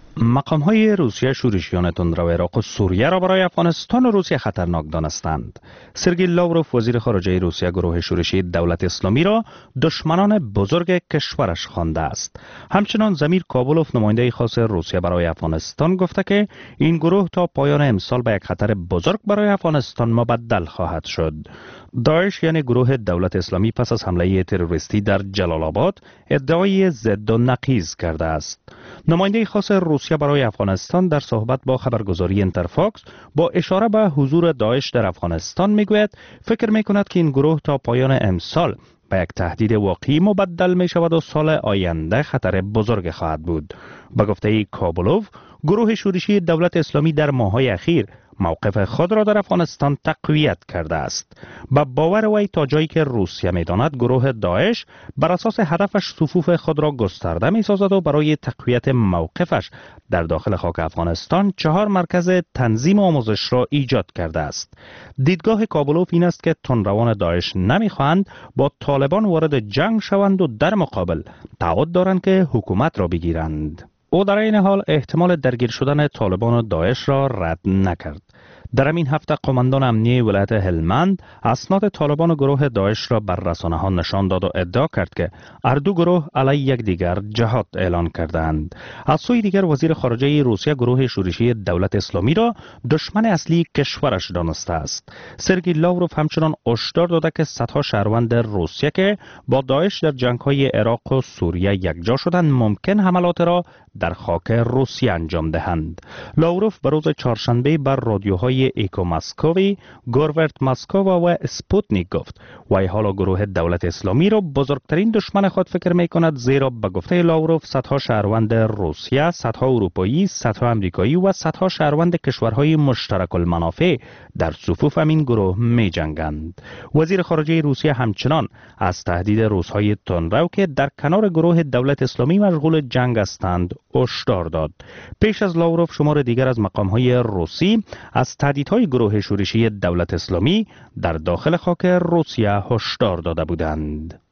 مقام های روسیه شورشیان تندرو عراق و سوریه را برای افغانستان و روسیه خطرناک دانستند. سرگئی لاوروف وزیر خارجه روسیه گروه شورشی دولت اسلامی را دشمنان بزرگ کشورش خوانده است. همچنان زمیر کابولوف نماینده خاص روسیه برای افغانستان گفته که این گروه تا پایان امسال به یک خطر بزرگ برای افغانستان مبدل خواهد شد. داعش یعنی گروه دولت اسلامی پس از حمله تروریستی در جلال آباد ادعای ضد و نقیض کرده است. نماینده خاص روسیه برای افغانستان در صحبت با خبرگزاری اینترفاکس با اشاره به حضور داعش در افغانستان میگوید فکر میکند که این گروه تا پایان امسال به یک تهدید واقعی مبدل می شود و سال آینده خطر بزرگ خواهد بود. به گفته کابولوف، گروه شورشی دولت اسلامی در ماه‌های اخیر موقف خود را در افغانستان تقویت کرده است. با باور وی تا جایی که روسیه می‌داند گروه داعش بر اساس هدفش صفوف خود را گسترده می‌سازد و برای تقویت موقفش در داخل خاک افغانستان چهار مرکز تنظیم و آموزش را ایجاد کرده است. دیدگاه کابولوف این است که تندروان داعش نمی‌خواهند با طالبان وارد جنگ شوند و در مقابل تعهد دارند که حکومت را بگیرند. او در این حال احتمال درگیر شدن طالبان و داعش را رد نکرد. در این هفته قماندان امنیه ولایت هلمند اسناد طالبان و گروه داعش را بر رسانه‌ها نشان داد و ادعا کرد که هر دو گروه علیه یکدیگر جهاد اعلان کردند. از سوی دیگر وزیر خارجه روسیه گروه شورشی دولت اسلامی را دشمن اصلی کشورش دانسته است. سرگئی لاوروف همچنان هشدار داده که صدها شهروند روسیه که با داعش در جنگ‌های عراق و سوریه یکجا شدند ممکن حملات را در خاک روسیه انجام دهند. لاوروف به روز چهارشنبه بر رادیوهای ایکو ماسکوی، گورورت ماسکووا و اسپوتنیک گفت وی حالا گروه دولت اسلامی را بزرگترین دشمن خود فکر می کند، زیرا به گفته لاوروف صدها شهروند روسیه، صدها اروپایی، صدها امریکایی و صدها شهروند کشورهای مشترک المنافع در صفوف این گروه می جنگند. وزیر خارجه روسیه همچنان از تهدید روس‌های تندرو که در کنار گروه دولت اسلامی مشغول جنگ هستند هشدار داد. پیش از لاوروف شمار دیگر از مقام‌های روسی از تهدیدهای گروه شورشی دولت اسلامی در داخل خاک روسیه هشدار داده بودند.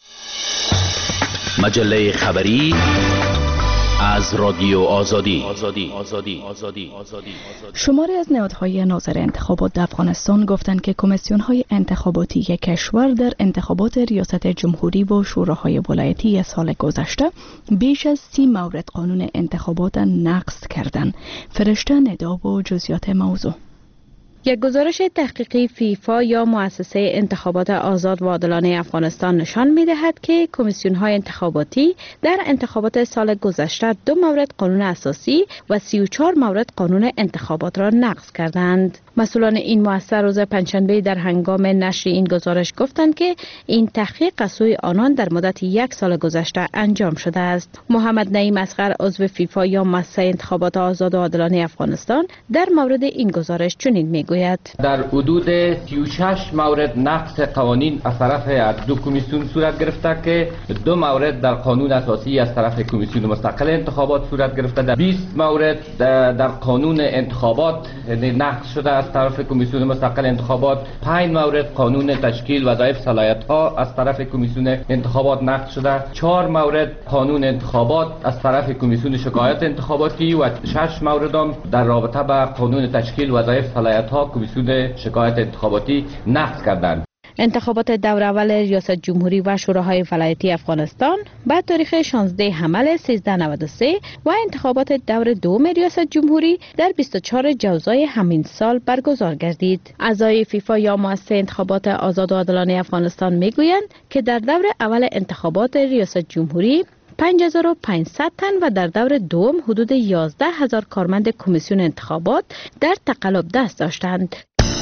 مجله خبری از رادیو آزادی. آزادی. آزادی. آزادی. آزادی. شماری از نهادهای ناظر انتخابات در افغانستان گفتند که کمیسیون‌های انتخاباتی کشور در انتخابات ریاست جمهوری و شوراهای ولایتی سال گذشته بیش از سی مورد قانون انتخابات نقض کردند. فرشته ندا و جزئیات موضوع. یک گزارش تحقیقی فیفا یا مؤسسه انتخابات آزاد و عادلانه افغانستان نشان می‌دهد که کمیسیون‌های انتخاباتی در انتخابات سال گذشته دو مورد قانون اساسی و سی و چهار مورد قانون انتخابات را نقض کردند. مسئولان این مؤسسه روز پنجشنبه در هنگام نشر این گزارش گفتند که این تحقیق از سوی آنان در مدت یک سال گذشته انجام شده است. محمد نعیم اصغر عضو فیفا یا مؤسسه انتخابات آزاد و عادلانه افغانستان در مورد این گزارش چنین میگوید: در حدود سی و شش مورد نقض قوانین از طرف دو کمیسیون صورت گرفته که دو مورد در قانون اساسی از طرف کمیسیون مستقل انتخابات صورت گرفته. در بیست مورد در قانون انتخابات نقض شده از طرف کمیسیون مستقل انتخابات. پنج مورد قانون تشکیل وظایف صلاحیت ها از طرف کمیسیون انتخابات نقض شده. چهار مورد قانون انتخابات از طرف کمیسیون شکایات انتخاباتی و شش مورد هم در رابطه با قانون تشکیل وظایف صلاحیت ها کمیسیون شکایات انتخاباتی نقض کردند. انتخابات دور اول ریاست جمهوری و شوراهای ولایتی افغانستان بعد تاریخ شانزده حمل سیزده نود و سه و انتخابات دور دوم ریاست جمهوری در بیست و چهار جوزای همین سال برگزار گردید. اعضای فیفا یا مؤسسه انتخابات آزاد و عادلانه افغانستان میگویند که در دور اول انتخابات ریاست جمهوری پنج هزار و پانصد تن و در دور دوم حدود یازده هزار کارمند کمیسیون انتخابات در تقلب دست داشتند.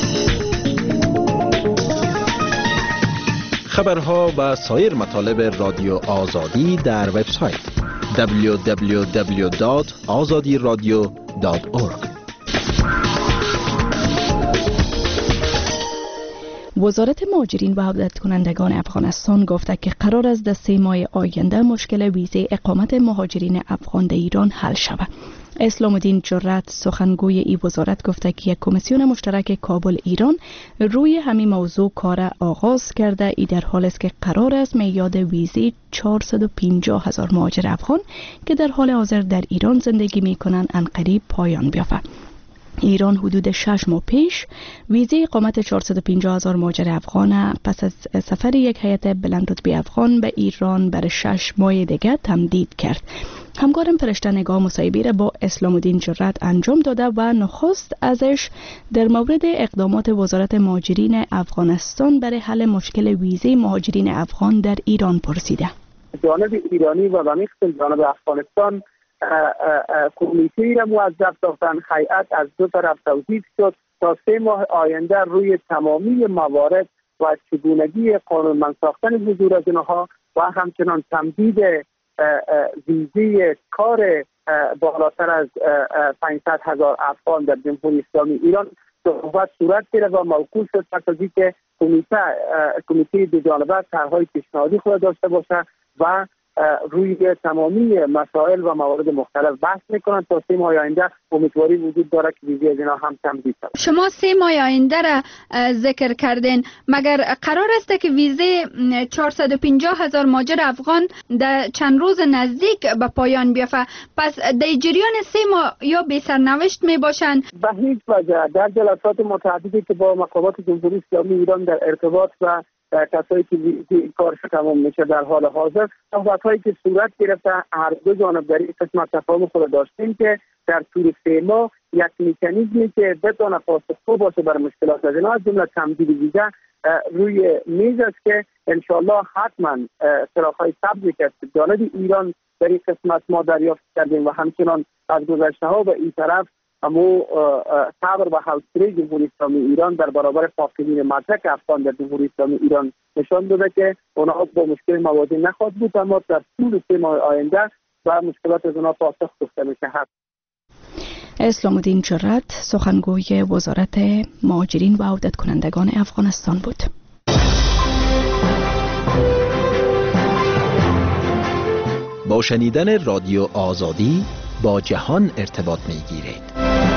خبرها و سایر مطالب رادیو آزادی در وبسایت دبلیو دبلیو دبلیو دات آزادی رادیو دات اورگ. وزارت مهاجرین و عودت کنندگان افغانستان گفته که قرار است در سه ماه آینده مشکل ویزه اقامت مهاجرین افغان در ایران حل شود. اسلام الدین جرات سخنگوی این وزارت گفته که یک کمیسیون مشترک کابل ایران روی همین موضوع کار آغاز کرده. ای در حال است که قرار است میعاد ویزی چهارصد و پنجاه هزار مهاجر افغان که در حال حاضر در ایران زندگی می کنند عنقریب پایان بیابد. ایران حدود شش ماه پیش ویزه اقامت چهارصد و پنجاه هزار مهاجر افغان پس از سفر یک هیئت بلند رتبه افغان به ایران برای شش ماه دیگر تمدید کرد. همکارم فرشته نگاه مصاحبه را با اسلام الدین جرات انجام داده و نخست ازش در مورد اقدامات وزارت مهاجرین افغانستان برای حل مشکل ویزه مهاجرین افغان در ایران پرسیده. جانب ایرانی و به خصوص جانب افغانستان کمیته را موظف ساختن. هیئت از دو طرف توصیف شد تا سه ماه آینده روی تمامی موارد و چگونگی قانونمند ساختن حضور از اینها و همچنان تمدید ویزه کار بالاتر از پانصد هزار افغان در جمهوری اسلامی ایران صحبت صورت گرفت و موکول شد تا اینکه کمیته کمیته دو جانبه طرح‌های پیشنهادی خود داشته باشه و روی تمامی مسائل و موارد مختلف بحث میکنند تا سه ماه آینده امیدواری وجود داره که ویزه از اینا هم تمدید شود. شما سه ماه آینده را ذکر کردین، مگر قرار است که ویزه چهارصد و پنجاه هزار مهاجر افغان در چند روز نزدیک به پایان بیفته؟ پس در جریان سه ماه یا بی سرنوشت می باشند؟ به هیچ وجه. در جلسات متعددی که با مقامات جمهوری اسلامی ایران در ارتباط و کسایی که کارش تمام میشه در حال حاضر صحبت‌هایی که صورت گرفته هر دو جانب در این قسمت تفاهم خود داشتیم که در طول سه ماه یک مکانیزمی که بتونه پاسخگو باشه بر مشکلات از اینا از جمله تمدید ویزه روی میز است که انشالله حتما چراغ‌های سبزی که جانب ایران در این قسمت ما دریافت کردیم و همچنان از گذشته‌ها به این طرف اما صبر و حوصله جمهوری اسلامی ایران در برابر فاقدین مدرک افغان در جمهوری اسلامی ایران نشان داده که اونها با مشکل مواجه نخواهد بود، اما در طول سه ماه آینده و مشکلات از اونها پاسخ گرفته میشه. اسلام الدین جرات سخنگوی وزارت مهاجرین و عودت کنندگان افغانستان بود. با شنیدن رادیو آزادی با جهان ارتباط می‌گیرید.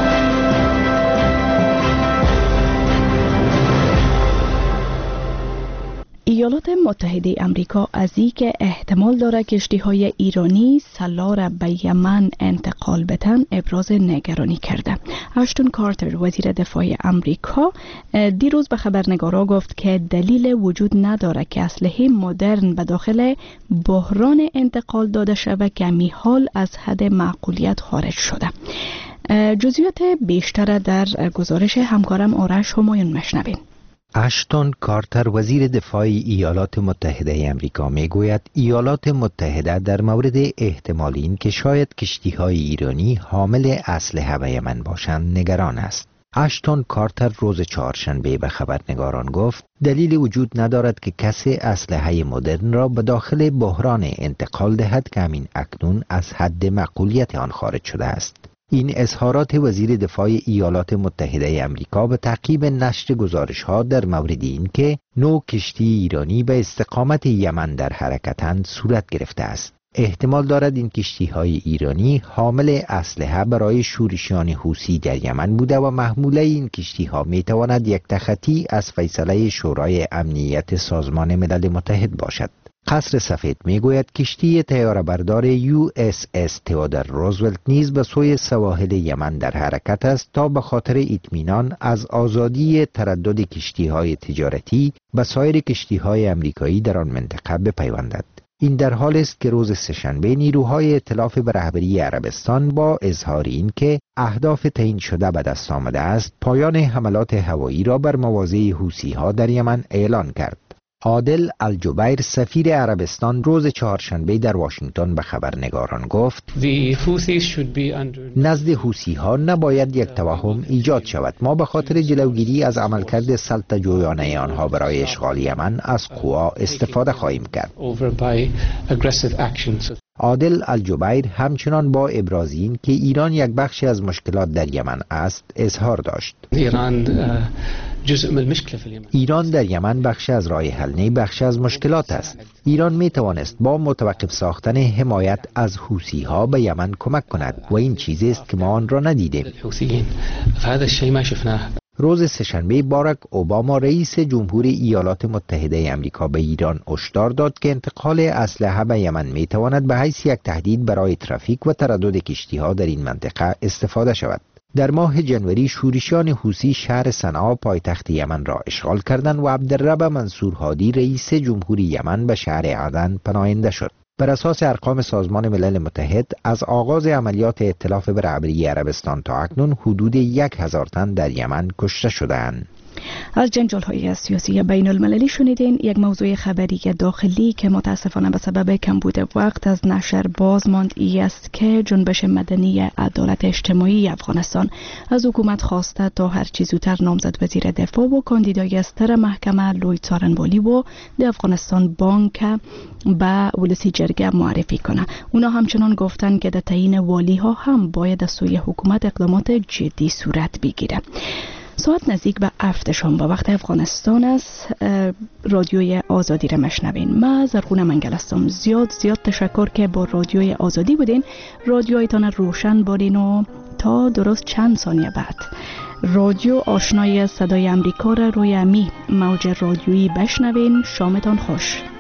ایالات متحده امریکا از اینکه احتمال داره کشتی‌های ایرانی سلاح را به یمن انتقال بدن ابراز نگرانی کرده. اشتون کارتر وزیر دفاع امریکا دیروز به خبرنگارا گفت که دلیل وجود نداره که اسلحه مدرن به داخل بحران انتقال داده شود که می حال از حد معقولیت خارج شده. جزئیات بیشتر در گزارش همکارم آرش همایون مشنویم. اشتون کارتر وزیر دفاع ایالات متحده امریکا میگوید ایالات متحده در مورد احتمال این که شاید کشتی‌های ایرانی حامل اسلحه به یمن باشند نگران است. اشتون کارتر روز چهارشنبه به خبرنگاران گفت دلیل وجود ندارد که کسی اسلحه مدرن را به داخل بحران انتقال دهد که همین اکنون از حد معقولیت آن خارج شده است. این اظهارات وزیر دفاع ایالات متحده امریکا به تعقیب نشر گزارش‌ها در مورد این که نو کشتی ایرانی به استقامت یمن در حرکتند صورت گرفته است. احتمال دارد این کشتی‌های ایرانی حامل اسلحه برای شورشیان حوثی در یمن بوده و محموله این کشتی‌ها می‌تواند یک تخطی از فیصله شورای امنیت سازمان ملل متحد باشد. قصر سفید میگوید کشتی طیاره‌بردار یو اس اس تئودور روزولت نیز به سوی سواحل یمن در حرکت است تا به خاطر اطمینان از آزادی تردد کشتی‌های تجارتی به سایر کشتی‌های آمریکایی در آن منطقه بپیوندد. این در حال است که روز سه‌شنبه نیروهای ائتلاف به رهبری عربستان با اظهار این که اهداف تعیین شده به دست آمده است پایان حملات هوایی را بر مواضع حوثی‌ها در یمن اعلان کرد. عادل الجبیر سفیر عربستان روز چهارشنبه در واشنگتن به خبرنگاران گفت نزد حوثی‌ها نباید یک توهم ایجاد شود. ما به خاطر جلوگیری از عملکرد سلطه‌جویانه آنها برای اشغال یمن از قوا استفاده خواهیم کرد. عادل الجبیر همچنان با ابراز این که ایران یک بخشی از مشکلات در یمن است اظهار داشت. ایران جزء من المشكله في اليمن. ایران در یمن بخشی از راه حل نه بخشی از مشکلات است. ایران می توانست با متوقف ساختن حمایت از حوثی ها به یمن کمک کند و این چیزی است که ما آن را ندیدیم. هذا الشيء ما شفناه. روز سه‌شنبه باراک اوباما رئیس جمهور ایالات متحده آمریکا به ایران هشدار داد که انتقال اسلحه به یمن می تواند به حیث یک تهدید برای ترافیک و تردد کشتی‌ها در این منطقه استفاده شود. در ماه جنوری شورشیان حوثی شهر صنعا پایتخت یمن را اشغال کردند و عبدالرب منصور هادی رئیس جمهور یمن به شهر عدن پناهنده شد. بر اساس ارقام سازمان ملل متحد از آغاز عملیات ائتلاف برابری عربستان تا اکنون حدود یک هزار تن در یمن کشته شده‌اند. از جنجال‌های سیاسی بین المللی شنیدین. یک موضوع خبری داخلی که متاسفانه به سبب کمبود وقت از نشر باز ماند ای است که جنبش مدنی عدالت اجتماعی افغانستان از حکومت خواسته تا هر چه زودتر نامزد وزیر دفاع و کاندیدای ستر محکمه لوی څارنوالي و د افغانستان بانک به ولسی جرگه معرفی کنه. اونا همچنان گفتن که در تعیین والی ها هم باید از سوی حکومت اقدامات جدی صورت بگیره. ساعت نزدیک به هفت شام با وقت افغانستان است. رادیوی آزادی را مشنوین. ما زرغون منگل هستم. زیاد زیاد تشکر که با رادیوی آزادی بودین. رادیویتان روشن بارین و تا درست چند ثانیه بعد رادیو آشنای صدای امریکا را روی امی موج رادیویی بشنوین. شامتان خوش.